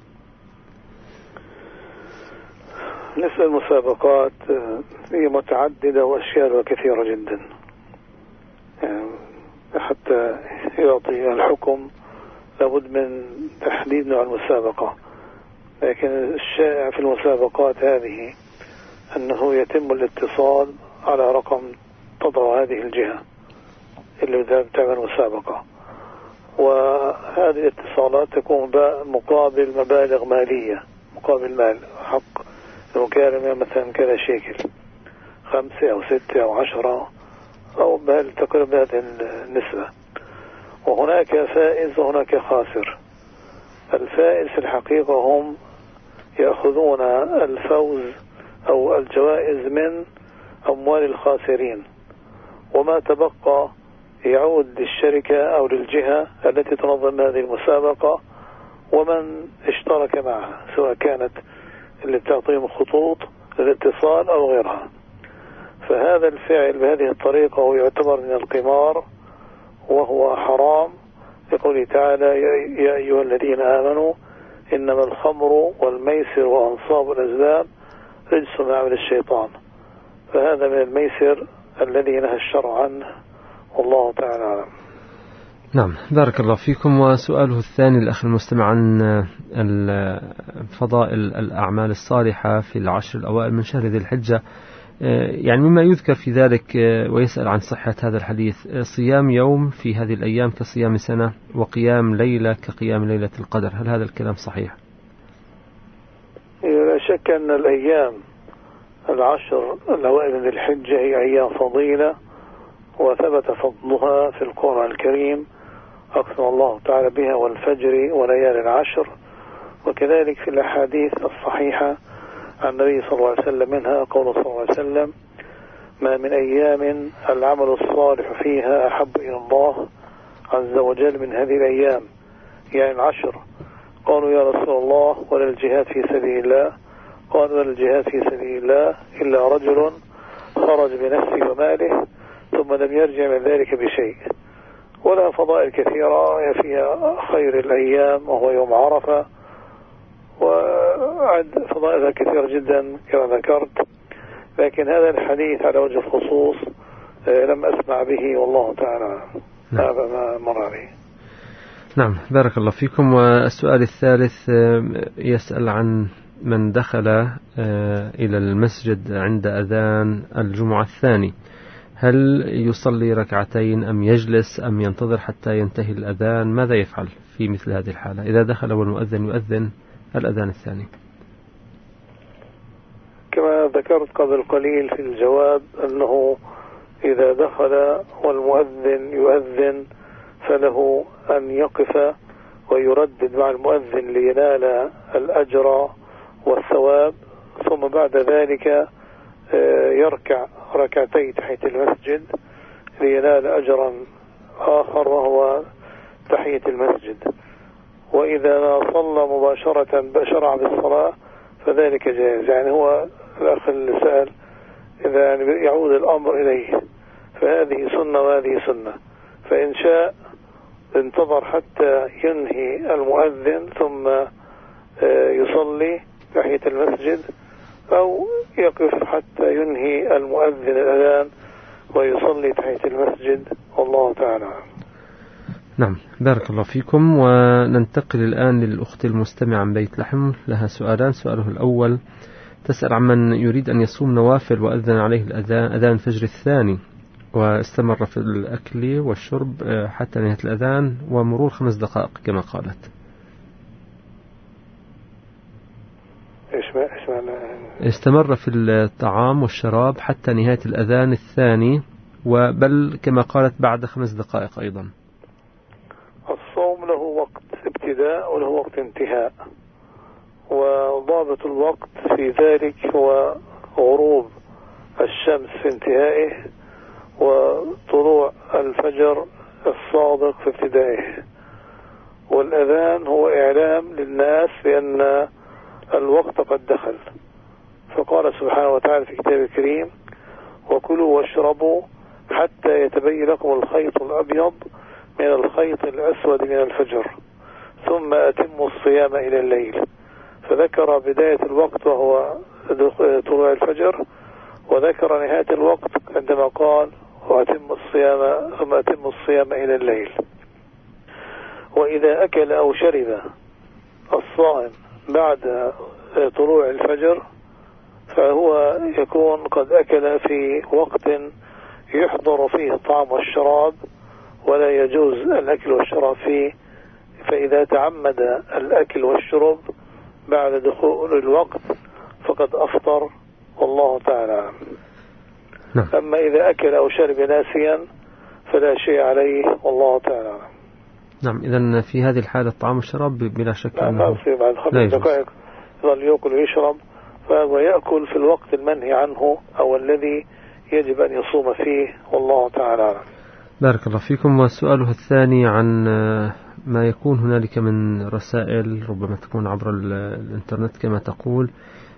بالنسبة للمسابقات هي متعددة وأشياء كثيرة جدا، حتى يعطي الحكم لابد من تحديد نوع المسابقة. لكن الشائع في المسابقات هذه أنه يتم الاتصال على رقم تضع هذه الجهة اللي بتعمل مسابقة، وهذه الاتصالات تكون مقابل مبالغ مالية، مقابل مال حق المكالمة مثلا كذا شيكل، 5 أو 6 أو 10 أو تقريبا هذه النسبة. وهناك فائز وهناك خاسر. الفائز في الحقيقة هم يأخذون الفوز أو الجوائز من أموال الخاسرين، وما تبقى يعود للشركة أو للجهة التي تنظم هذه المسابقة ومن اشترك معها، سواء كانت اللي بتعطيهم خطوط للاتصال أو غيرها. فهذا الفعل بهذه الطريقة هو يعتبر من القمار وهو حرام، يقول تعالى: يا أيها الذين آمنوا إنما الخمر والميسر وأنصاب الأزلام رجس من عمل الشيطان. فهذا من الميسر الذي نهى الشرع عنه، والله تعالى أعلم. نعم، بارك الله فيكم. وسؤاله الثاني الأخ المستمع عن فضائل الأعمال الصالحة في العشر الأوائل من شهر ذي الحجة، يعني مما يذكر في ذلك، ويسأل عن صحة هذا الحديث: صيام يوم في هذه الأيام كصيام سنة، وقيام ليلة كقيام ليلة القدر، هل هذا الكلام صحيح؟ لا شك أن الأيام العشر الأوائل من الحجة هي أيام فضيلة، وثبت فضلها في القرآن الكريم، أقسم الله تعالى بها والفجر وليالي العشر، وكذلك في الأحاديث الصحيحة عن النبي صلى الله عليه وسلم، منها قول صلى الله عليه وسلم: ما من أيام العمل الصالح فيها أحب إلى الله عز وجل من هذه الأيام، يعني العشر. قالوا: يا رسول الله ولا الجهاد في سبيل الله؟ قال: ولا الجهاد في سبيل الله إلا رجل خرج بنفسه وماله ثم لم يرجع من ذلك بشيء. ولا فضائل كثيرة فيها خير الأيام وهو يوم عرفة، وعد فضائلها كثيرة جدا كما ذكرت، لكن هذا الحديث على وجه الخصوص لم أسمع به، والله تعالى هذا ما مر به. نعم، بارك الله فيكم. والسؤال الثالث يسأل عن من دخل إلى المسجد عند أذان الجمعة الثاني، هل يصلي ركعتين أم يجلس أم ينتظر حتى ينتهي الأذان؟ ماذا يفعل في مثل هذه الحالة إذا دخل والمؤذن يؤذن الأذان الثاني؟ كما ذكرت قبل قليل في الجواب أنه إذا دخل والمؤذن يؤذن فله أن يقف ويردد مع المؤذن لينال الأجر والثواب، ثم بعد ذلك يركع ركعتي تحية المسجد لينال أجرا آخر وهو تحية المسجد. وإذا صلى مباشرة شرع بالصلاة فذلك جائز. يعني هو الأخ اللي سأل إذا يعني يعود الأمر إليه، فهذه سنة وهذه سنة، فإن شاء انتظر حتى ينهي المؤذن ثم يصلي تحية المسجد، أو يقف حتى ينهي المؤذن الأذان ويصلي تحية المسجد، والله تعالى. نعم، بارك الله فيكم. وننتقل الآن للأخت المستمعة من بيت لحم، لها سؤالان. سؤاله الأول تسأل عن من يريد أن يصوم نوافل وأذن عليه أذان الفجر الثاني واستمر في الأكل والشرب حتى نهاية الأذان ومرور 5 دقائق كما قالت. إيش معنى؟ استمر في الطعام والشراب حتى نهاية الأذان الثاني، وبل كما قالت بعد 5 دقائق أيضا. الصوم له وقت ابتداء وله وقت انتهاء، وضابط الوقت في ذلك هو غروب الشمس في انتهائه وطلوع الفجر الصادق في ابتدائه. والأذان هو إعلام للناس بأن الوقت قد دخل، فقال سبحانه وتعالى في كتابه الكريم: وكلوا واشربوا حتى يتبين لكم الخيط الأبيض من الخيط الأسود من الفجر ثم أتموا الصيام إلى الليل. فذكر بداية الوقت وهو طلوع الفجر، وذكر نهاية الوقت عندما قال: وأتموا الصيام ثم أتموا الصيام إلى الليل. وإذا أكل أو شرب الصائم بعد طلوع الفجر فهو يكون قد أكل في وقت يحضر فيه الطعام والشراب ولا يجوز الأكل والشراب فيه، فإذا تعمد الأكل والشرب بعد دخول الوقت فقد أفطر، والله تعالى. أما إذا أكل أو شرب ناسيا فلا شيء عليه، والله تعالى. نعم، إذن في هذه الحالة الطعام والشراب بلا شك أنه بعد 5 دقائق يظل يأكل ويشرب، فهو يأكل في الوقت المنهي عنه أو الذي يجب أن يصوم فيه، والله تعالى. بارك الله فيكم. وسؤاله الثاني عن ما يكون هنالك من رسائل ربما تكون عبر الإنترنت كما تقول،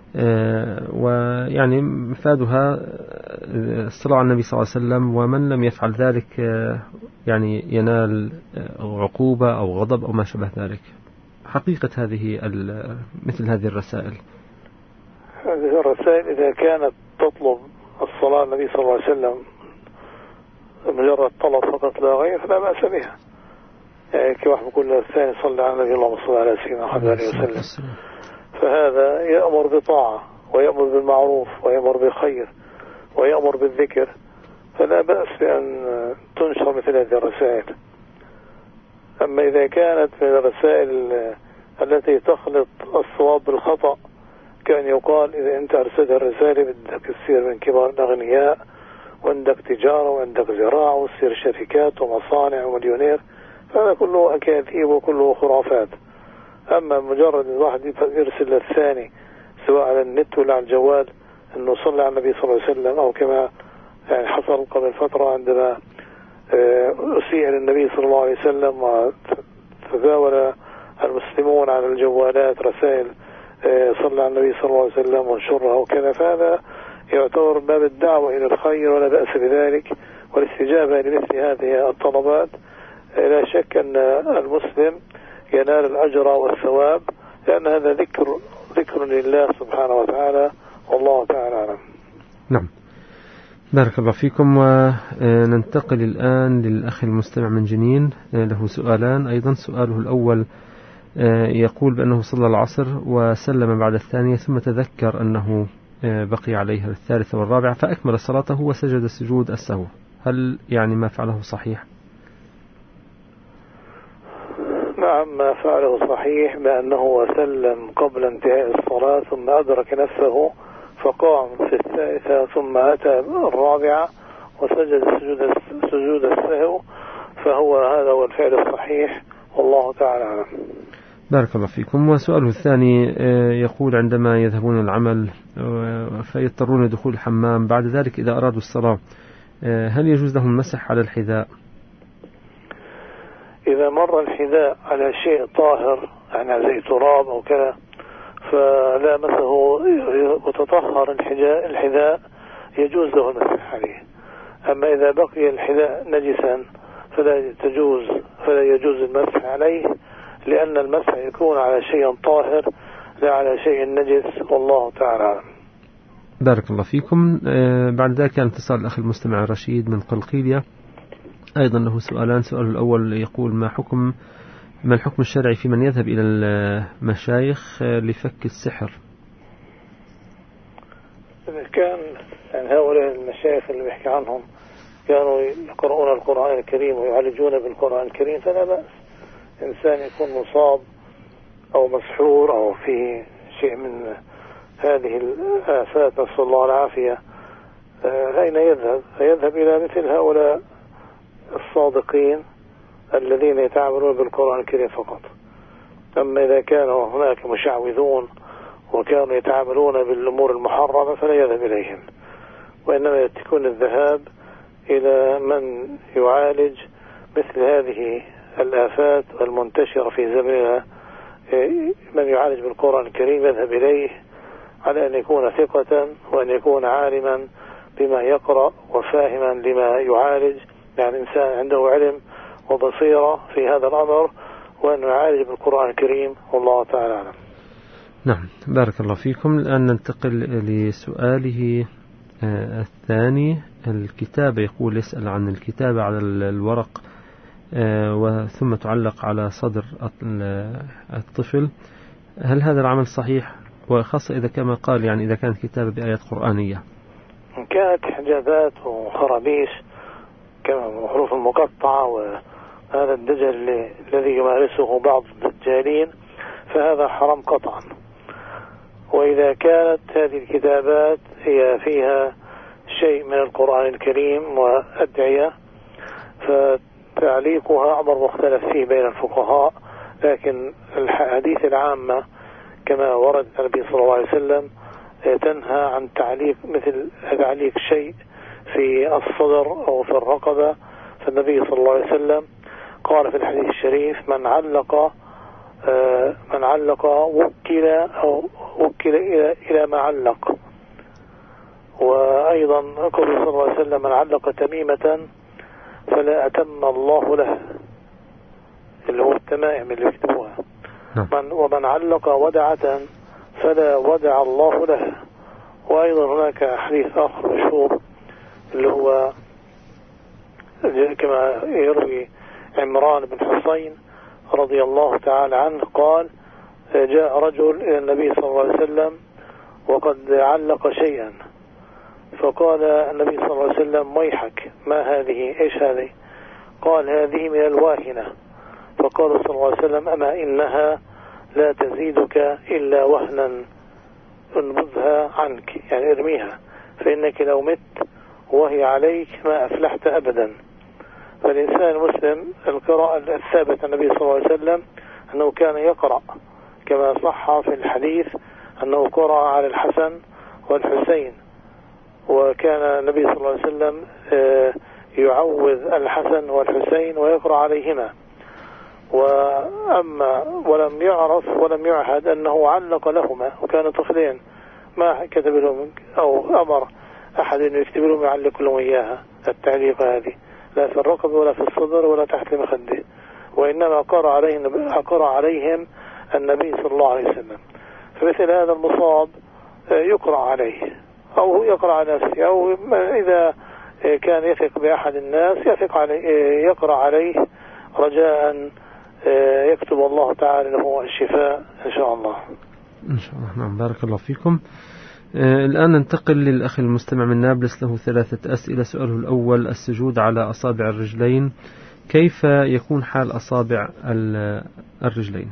ويعني مفادها الصلاة على النبي صلى الله عليه وسلم، ومن لم يفعل ذلك يعني ينال عقوبة أو غضب أو ما شابه ذلك. حقيقة مثل هذه الرسائل. هذه الرسائل إذا كانت تطلب الصلاة على النبي صلى الله عليه وسلم مجرد طلب فقط لا غير فلا بأس بها. يعني كواحد بيقول الثاني صلى على النبي اللهم صل على سيدنا محمد عليه وسلم، فهذا يأمر بطاعة ويأمر بالمعروف ويأمر بالخير ويأمر بالذكر، فلا بأس بأن تنشر مثل هذه الرسائل. أما إذا كانت من الرسائل التي تخلط الصواب بالخطأ، كان يقال إذا أنت أرسلت الرسالة بدك تصير من كبار الأغنياء وعندك تجارة وعندك زراعة وتصير شركات ومصانع ومليونير، فهذا كله أكاذيب وكله خرافات. أما مجرد الواحد يرسل للثاني سواء على النت ولا على الجوال أنه صلى على النبي صلى الله عليه وسلم، أو كما يعني حصل قبل فترة عندما أسيء للنبي صلى الله عليه وسلم وتداول المسلمون على الجوالات رسائل صلى على النبي صلى الله عليه وسلم وانشرها وكذا، فهذا يعتبر باب الدعوة إلى الخير ولا بأس بذلك والاستجابة لمثل هذه الطلبات. لا شك أن المسلم ينال الأجر والثواب، لأن هذا ذكر لله سبحانه وتعالى، والله تعالى أعلم. نعم، بارك الله فيكم. وننتقل الآن للأخ المستمع من جنين، له سؤالان أيضا. سؤاله الأول يقول بأنه صلى العصر وسلم بعد الثانية ثم تذكر أنه بقي عليها الثالثة والرابعة فأكمل صلاته وسجد سجود السهو، هل يعني ما فعله صحيح؟ نعم، ما فعله صحيح، بأنه سلم قبل انتهاء الصلاة ثم أدرك نفسه فقام في الثالثة ثم أتى الرابعة وسجد سجود السهو، فهو هذا هو الفعل الصحيح، والله تعالى أعلم. بارك الله فيكم. وسؤاله الثاني يقول عندما يذهبون العمل فيضطرون لدخول الحمام بعد ذلك إذا أرادوا الصلاة، هل يجوز لهم المسح على الحذاء؟ إذا مر الحذاء على شيء طاهر يعني زي تراب أو كذا فلامسه وتطهر الحذاء يجوز له المسح عليه. أما إذا بقي الحذاء نجسا فلا يجوز المسح عليه، لأن المسح يكون على شيء طاهر لا على شيء نجس، والله تعالى أعلم. بارك الله فيكم. بعد ذلك كان اتصال الأخ المستمع رشيد من قلقيلية، أيضا له سؤالان. سؤال الأول يقول ما الحكم الشرعي في من يذهب إلى المشايخ لفك السحر؟ كان يعني هؤلاء المشايخ اللي بيحكي عنهم كانوا يقرؤون القرآن الكريم ويعالجون بالقرآن الكريم، فلا بأس. إنسان يكون مصاب أو مسحور أو في شيء من هذه الآفات نسأل الله العافية، أين يذهب؟ يذهب إلى مثل هؤلاء الصادقين الذين يتعاملون بالقرآن الكريم فقط. أما إذا كانوا هناك مشعوذون وكانوا يتعاملون بالأمور المحرمة فلا يذهب إليهم، وإنما يتكون الذهاب إلى من يعالج مثل هذه الآفات المنتشرة في زمننا. من يعالج بالقرآن الكريم يذهب إليه على أن يكون ثقة وأن يكون عالما بما يقرأ وفاهما لما يعالج، يعني إنسان عنده علم وبصيرة في هذا الأمر وأن يعالج بالقرآن الكريم، والله تعالى أعلم. نعم، بارك الله فيكم. الآن ننتقل لسؤاله الثاني. الكتابة، يقول يسأل عن الكتابة على الورق وثم تعلق على صدر الطفل، هل هذا العمل صحيح؟ وخاصة إذا كما قال يعني إذا كانت كتابة بآيات قرآنية. إن كانت حجابات وخرابيش كما حروف المقطعة وهذا الدجل الذي يمارسه بعض الدجالين فهذا حرام قطعا. وإذا كانت هذه الكتابات هي فيها شيء من القرآن الكريم وأدعية فتعليقها أمر مختلف فيه بين الفقهاء، لكن الحديث العامة كما ورد النبي صلى الله عليه وسلم تنهى عن تعليق مثل تعليق شيء في الصدر أو في الرقبة. فالنبي صلى الله عليه وسلم قال في الحديث الشريف من علق وكل إلى ما علق. وأيضا قال صلى الله عليه وسلم من علق تميمة فلا أتم الله له، اللي هو التمائم اللي يكتبوها. ومن علق ودعة فلا ودع الله له. وأيضا هناك حديث آخر مشهور اللي هو كما يروي عمران بن حسين رضي الله تعالى عنه قال جاء رجل إلى النبي صلى الله عليه وسلم وقد علق شيئا، فقال النبي صلى الله عليه وسلم ويحك، ما هذه؟ إيش هذه؟ قال هذه من الواهنة. فقال صلى الله عليه وسلم أما إنها لا تزيدك إلا وهنا، انبذها عنك، يعني ارميها، فإنك لو مت وهي عليك ما أفلحت أبدا. فالإنسان المسلم القراءة الثابتة النبي صلى الله عليه وسلم أنه كان يقرأ كما صح في الحديث أنه قرأ على الحسن والحسين، وكان النبي صلى الله عليه وسلم يعوذ الحسن والحسين ويقرأ عليهما. ولم يعرف ولم يعهد أنه علق لهما، وكان طفلين ما كتب لهم أو أمر أحد أنه يكتب لهم يعلق لهم إياها التعليق هذه، لا في الرقبة ولا في الصدر ولا تحت المخدة، وإنما قرأ عليهم النبي صلى الله عليه وسلم. فمثل هذا المصاب يقرأ عليه أو هو يقرأ على نفسه، أو إذا كان يثق بأحد الناس يثق عليه يقرأ عليه رجاء يكتب الله تعالى له الشفاء إن شاء الله. إن شاء الله. نعم، بارك الله فيكم. الآن ننتقل للأخ المستمع من نابلس، له 3 أسئلة. سؤاله الأول: السجود على أصابع الرجلين، كيف يكون حال أصابع الرجلين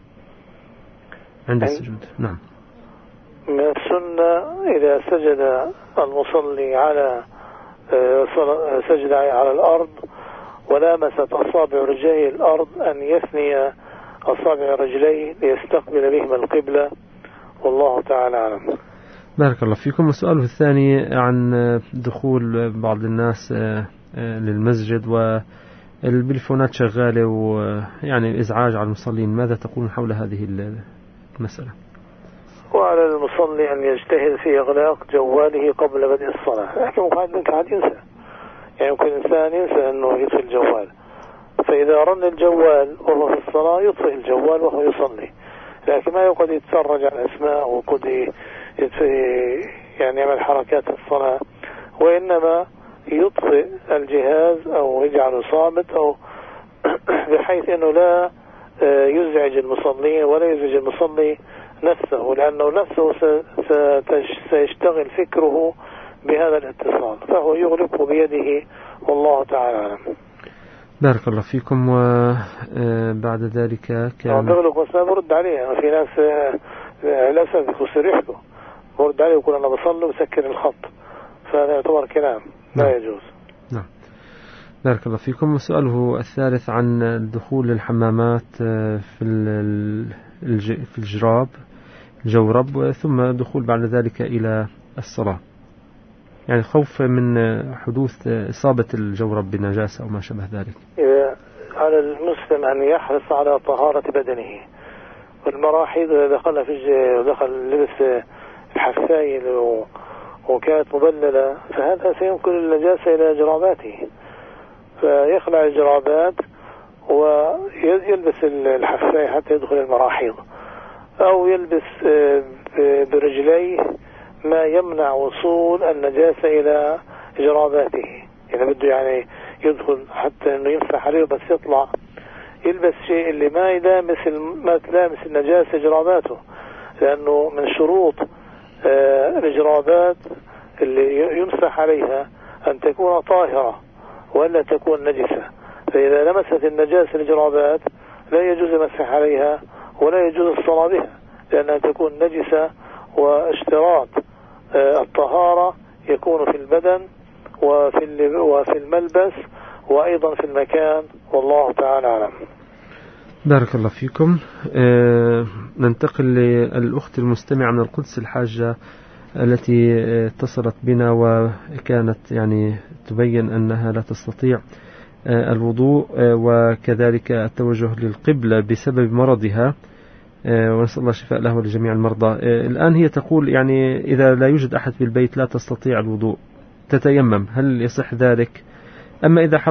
عند السجود؟ نعم. من السنة إذا سجد المصلي على سجد على الأرض ولامست أصابع رجليه الأرض أن يثني أصابع رجليه ليستقبل بهما القبلة، والله تعالى أعلم. بارك الله فيكم. وسؤاله الثاني عن دخول بعض الناس للمسجد والبلفونات شغالة ويعني إزعاج على المصلين، ماذا تقول حول هذه المسألة؟ وعلى المصلي أن يجتهد في إغلاق جواله قبل بدء الصلاة، لكن قد ينسى، يعني يمكن الإنسان ينسى أنه يطفئ الجوال، فإذا رن الجوال وهو في الصلاة يطفئ الجوال وهو يصلي، لكن ما يقعد يتفرج على الأسماء وقد يعني يعمل حركات الصلاة، وإنما يطفئ الجهاز أو يجعله صامت أو بحيث أنه لا يزعج المصلين ولا يزعج المصلي نفسه، لأنه نفسه سيشتغل فكره بهذا الاتصال، فهو يغلقه بيده، والله تعالى أعلم. بارك الله فيكم. وبعد ذلك كان يغلق وسنا برد عليه، في ناس للأسف يكسر ريحته، برد عليه ويقول أنا بصلي وسكر الخط، فهذا يعتبر كلام لا يجوز. نعم. بارك الله فيكم. وسؤاله الثالث عن دخول الحمامات في الجورب ثم دخول بعد ذلك إلى الصلاة، يعني خوف من حدوث إصابة الجورب بنجاسة أو ما شبه ذلك. على المسلم أن يحرص على طهارة بدنه، والمراحيض إذا دخل لبس الحفايل وكانت مبللة فهذا سينقل النجاسة إلى جراباته، فيخلع الجرابات ويلبس الحفاية حتى يدخل المراحيض، أو يلبس برجليه ما يمنع وصول النجاسة إلى جراباته، إذا بده يعني يدخل حتى إنه يمسح عليه بس يطلع يلبس شيء اللي ما تلامس النجاسة جراباته، لأنه من شروط الجرابات اللي يمسح عليها أن تكون طاهرة ولا تكون نجسة، فإذا لمست النجاسة الجرابات لا يجوز المسح عليها ولا يجوز الصلاة بها، لأنها تكون نجسة، واشتراط الطهارة يكون في البدن وفي الملبس وأيضا في المكان، والله تعالى أعلم. بارك الله فيكم. ننتقل للأخت المستمعة من القدس، الحاجة التي اتصلت بنا وكانت يعني تبين أنها لا تستطيع الوضوء وكذلك التوجه للقبلة بسبب مرضها، ونسأل الله الشفاء له ولجميع المرضى. الآن هي تقول يعني إذا لا يوجد أحد في البيت لا تستطيع الوضوء تتيمم، هل يصح ذلك؟ أما إذا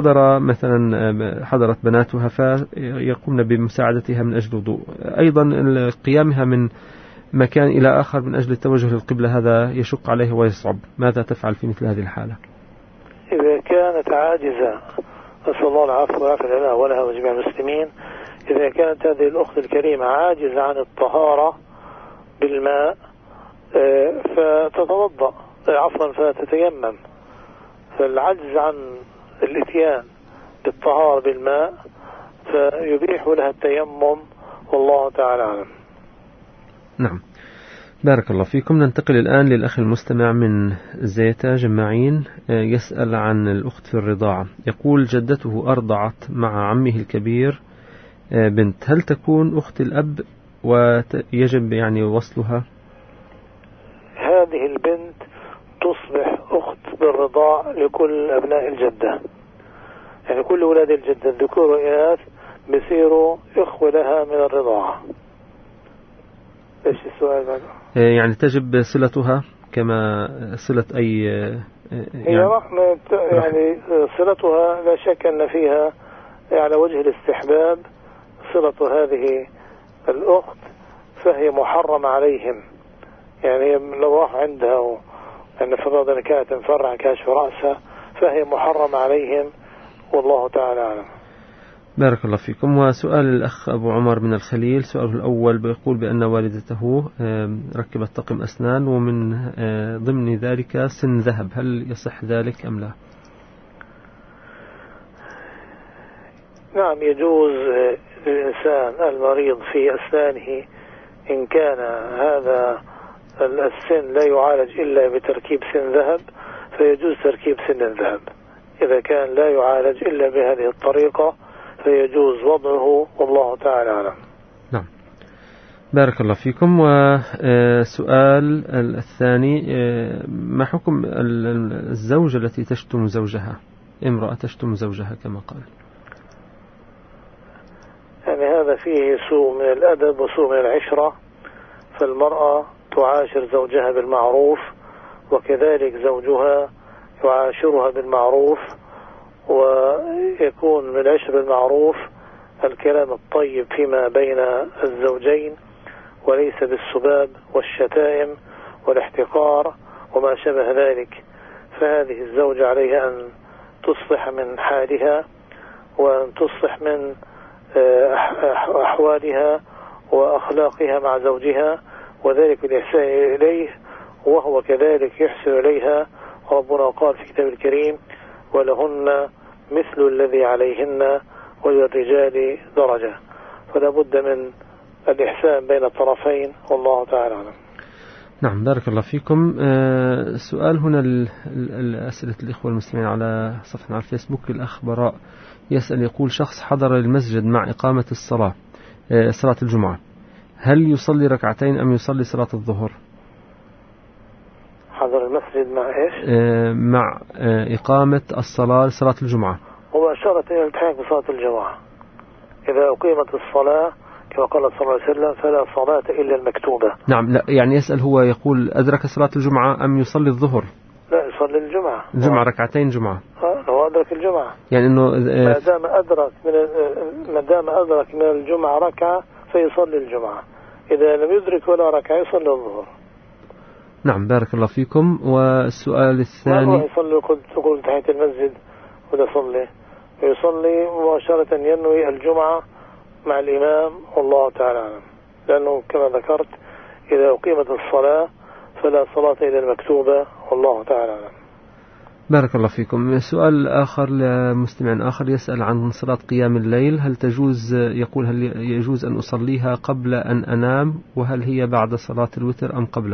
حضرت بناتها فيقومن بمساعدتها من أجل الوضوء، أيضا قيامها من مكان إلى آخر من أجل التوجه للقبلة هذا يشق عليه ويصعب، ماذا تفعل في مثل هذه الحالة؟ إذا كانت عاجزة، نسأل الله العفو والعافية لنا ولها وجميع المسلمين، إذا كانت هذه الأخت الكريمة عاجزة عن الطهارة بالماء فتتوضأ، فتتيمم، فالعجز عن الاتيان بالطهارة بالماء فيبيح لها التيمم، والله تعالى أعلم. نعم، بارك الله فيكم. ننتقل الآن للأخ المستمع من زيتا جماعين، يسأل عن الأخت في الرضاعة، يقول جدته أرضعت مع عمه الكبير بنت، هل تكون أخت الأب ويجب يعني وصلها؟ هذه البنت تصبح أخت بالرضاع لكل أبناء الجدة، يعني كل أولاد الجدة الذكور والإناث بيصيروا إخوة لها من الرضاعة. إيش السؤال بعد؟ يعني تجب صلتها كما صلة أي هي رحمة، يعني صلتها لا شك أن فيها على وجه الاستحباب صلة هذه الأخت، فهي محرمة عليهم، يعني لو راح عندها أن فرض إن كانت مفرعة كاشف رأسها فهي محرمة عليهم، والله تعالى أعلم. بارك الله فيكم. وسؤال الأخ أبو عمر من الخليل، سؤاله الأول بيقول بأن والدته ركبت طقم أسنان ومن ضمن ذلك سن ذهب، هل يصح ذلك أم لا؟ نعم، يجوز للإنسان المريض في أسنانه إن كان هذا السن لا يعالج إلا بتركيب سن ذهب فيجوز تركيب سن الذهب. إذا كان لا يعالج إلا بهذه الطريقة فيجوز وضعه، والله تعالى أعلم. نعم، بارك الله فيكم. وسؤال الثاني، ما حكم الزوجة التي تشتم زوجها، امرأة تشتم زوجها كما قال؟ يعني هذا فيه سوء من الأدب وسوء من العشرة، فالمرأة تعاشر زوجها بالمعروف وكذلك زوجها يعاشرها بالمعروف، ويكون من العشر بالمعروف الكلام الطيب فيما بين الزوجين وليس بالسباب والشتائم والاحتقار وما شبه ذلك. فهذه الزوجة عليها أن تصلح من حالها وأن تصلح من أحوالها وأخلاقها مع زوجها، وذلك بالإحسان إليه وهو كذلك يحسن إليها. ربنا قال في كتاب الكريم: ولهن مثل الذي عليهن وللرجال درجة. فلا بد من الإحسان بين الطرفين، والله تعالى أعلم. نعم، بارك الله فيكم. سؤال هنا أسئلة الإخوة المسلمين على صفحة على الفيسبوك. الأخ براء يسأل يقول: شخص حضر المسجد مع إقامة الصلاة، صلاة الجمعة، هل يصلي ركعتين أم يصلي صلاة الظهر؟ حضر المسجد مع إيش؟ مع إقامة الصلاة صلاة الجمعة، مباشرة إلى الالتحاق بصلاة الجمعة. إذا أقيمت الصلاة كما قال صلى الله عليه وسلم: فلا صلاة إلا المكتوبة. نعم، لا يعني يسأل، هو يقول أدرك صلاة الجمعة أم يصلي الظهر؟ لا، يصلي الجمعة. الجمعة ركعتين جمعة. هو أدرك الجمعة، يعني إنه ما دام أدرك من الجمعة ركعة فيصلي الجمعة، إذا لم يدرك ولا ركعة يصلي الظهر. نعم، بارك الله فيكم. والسؤال الثاني، ما هو يصلي تقول تحية المسجد ولا يصلي مباشرة ينوي الجمعة مع الإمام، والله تعالى أعلم. لأنه كما ذكرت إذا أقيمت الصلاة فلا صلاة إلا المكتوبة، والله تعالى أعلم. بارك الله فيكم. سؤال آخر لمستمع آخر يسأل عن صلاة قيام الليل، هل تجوز، يقول هل يجوز أن أصليها قبل أن أنام، وهل هي بعد صلاة الوتر أم قبله؟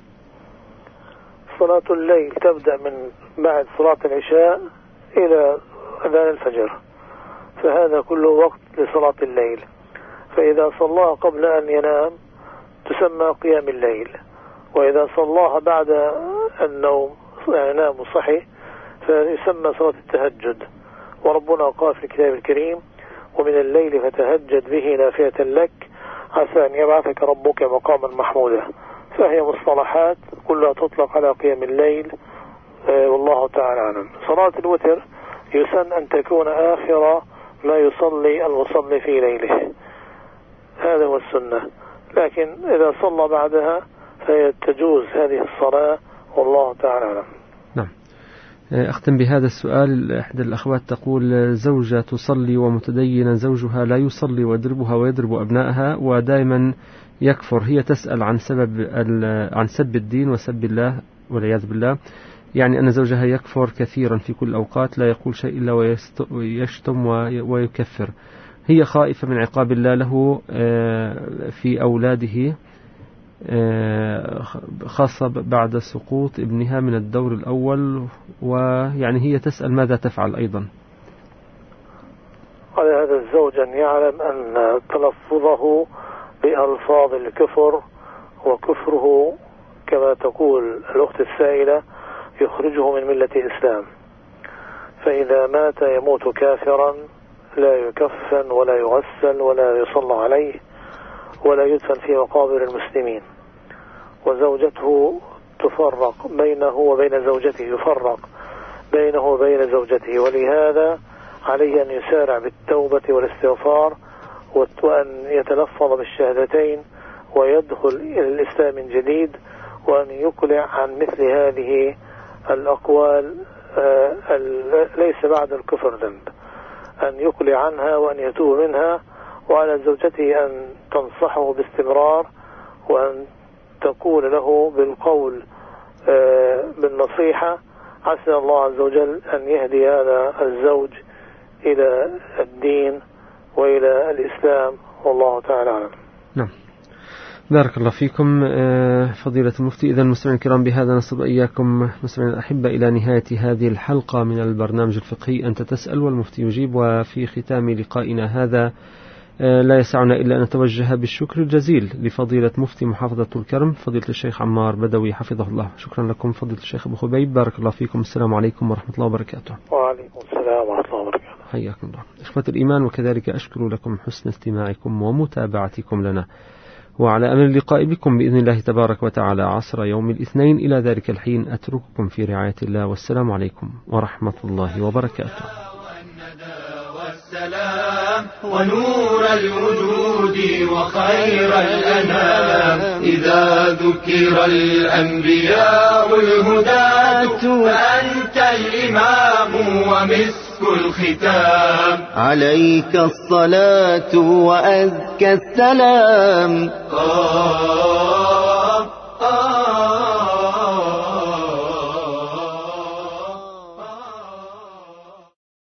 صلاة الليل تبدأ من بعد صلاة العشاء إلى أذان الفجر، فهذا كله وقت لصلاة الليل. فإذا صلاها قبل أن ينام تسمى قيام الليل، وإذا صلاها بعد النوم ينام صحي فيسمى صلاة التهجد. وربنا قال في الكتاب الكريم: ومن الليل فتهجد به نافلة لك عسى أن يبعثك ربك مقاما محمودا. فهي مصطلحات كلها تطلق على قيام الليل، والله تعالى أعلم. صلاة الوتر يسن أن تكون آخر ما يصلي المصلي في ليله، هذا هو السنة، لكن إذا صلى بعدها فهي تجوز هذه الصلاة، والله تعالى أعلم. نعم. أختم بهذا السؤال. إحدى الأخوات تقول: زوجة تصلي ومتدينة زوجها لا يصلي ويضربها ويضرب أبنائها ودائما يكفر، هي تسأل عن سب الدين وسب الله والعياذ بالله، يعني أن زوجها يكفر كثيرا في كل الأوقات، لا يقول شيء إلا ويشتم ويكفر. هي خائفة من عقاب الله له في أولاده، خاصة بعد سقوط ابنها من الدور الأول، ويعني هي تسأل ماذا تفعل أيضا. على هذا الزوج أن يعلم أن تلفظه بألفاظ الكفر وكفره كما تقول الأخت السائلة يخرجه من ملة الإسلام، فإذا مات يموت كافرا لا يكفن ولا يغسل ولا يصلى عليه ولا يدفن في مقابر المسلمين، وزوجته تفرق بينه وبين زوجته، يفرق بينه وبين زوجته، ولهذا عليه أن يسارع بالتوبة والاستغفار وأن يتلفظ بالشهادتين ويدخل إلى الإسلام من جديد، وأن يقلع عن مثل هذه الأقوال ليس بعد الكفر ذنب، أن يقلع عنها وأن يتوب منها، وعلى زوجته أن تنصحه باستمرار وأن تقول له بالقول بالنصيحة. عسى الله عز وجل أن يهدي هذا الزوج إلى الدين وإلى الإسلام، والله تعالى أعلم. نعم، بارك الله فيكم فضيلة المفتي. إذا مستمعين الكرام، بهذا نصل إياكم مستمعين الأحبة إلى نهاية هذه الحلقة من البرنامج الفقهي أنت تسأل والمفتي يجيب. وفي ختام لقائنا هذا لا يسعنا إلا أن نتوجه بالشكر الجزيل لفضيلة مفتي محافظة الكرم فضيلة الشيخ عمار بدوي حفظه الله. شكرا لكم فضيلة الشيخ أبو خبيب، بارك الله فيكم. السلام عليكم ورحمة الله وبركاته. وعليكم السلام ورحمة الله وبركاته. حياكم الله إخوة الإيمان، وكذلك أشكر لكم حسن استماعكم ومتابعتكم لنا، وعلى أمل اللقاء بكم بإذن الله تبارك وتعالى عصر يوم الاثنين. إلى ذلك الحين أترككم في رعاية الله، والسلام عليكم ورحمة الله وبركاته. والسلام ونور الوجود وخير الأنام، إذا ذكر الأنبياء الهداة فأنت الإمام ومسك الختام. عليك الصلاة وأزكى السلام.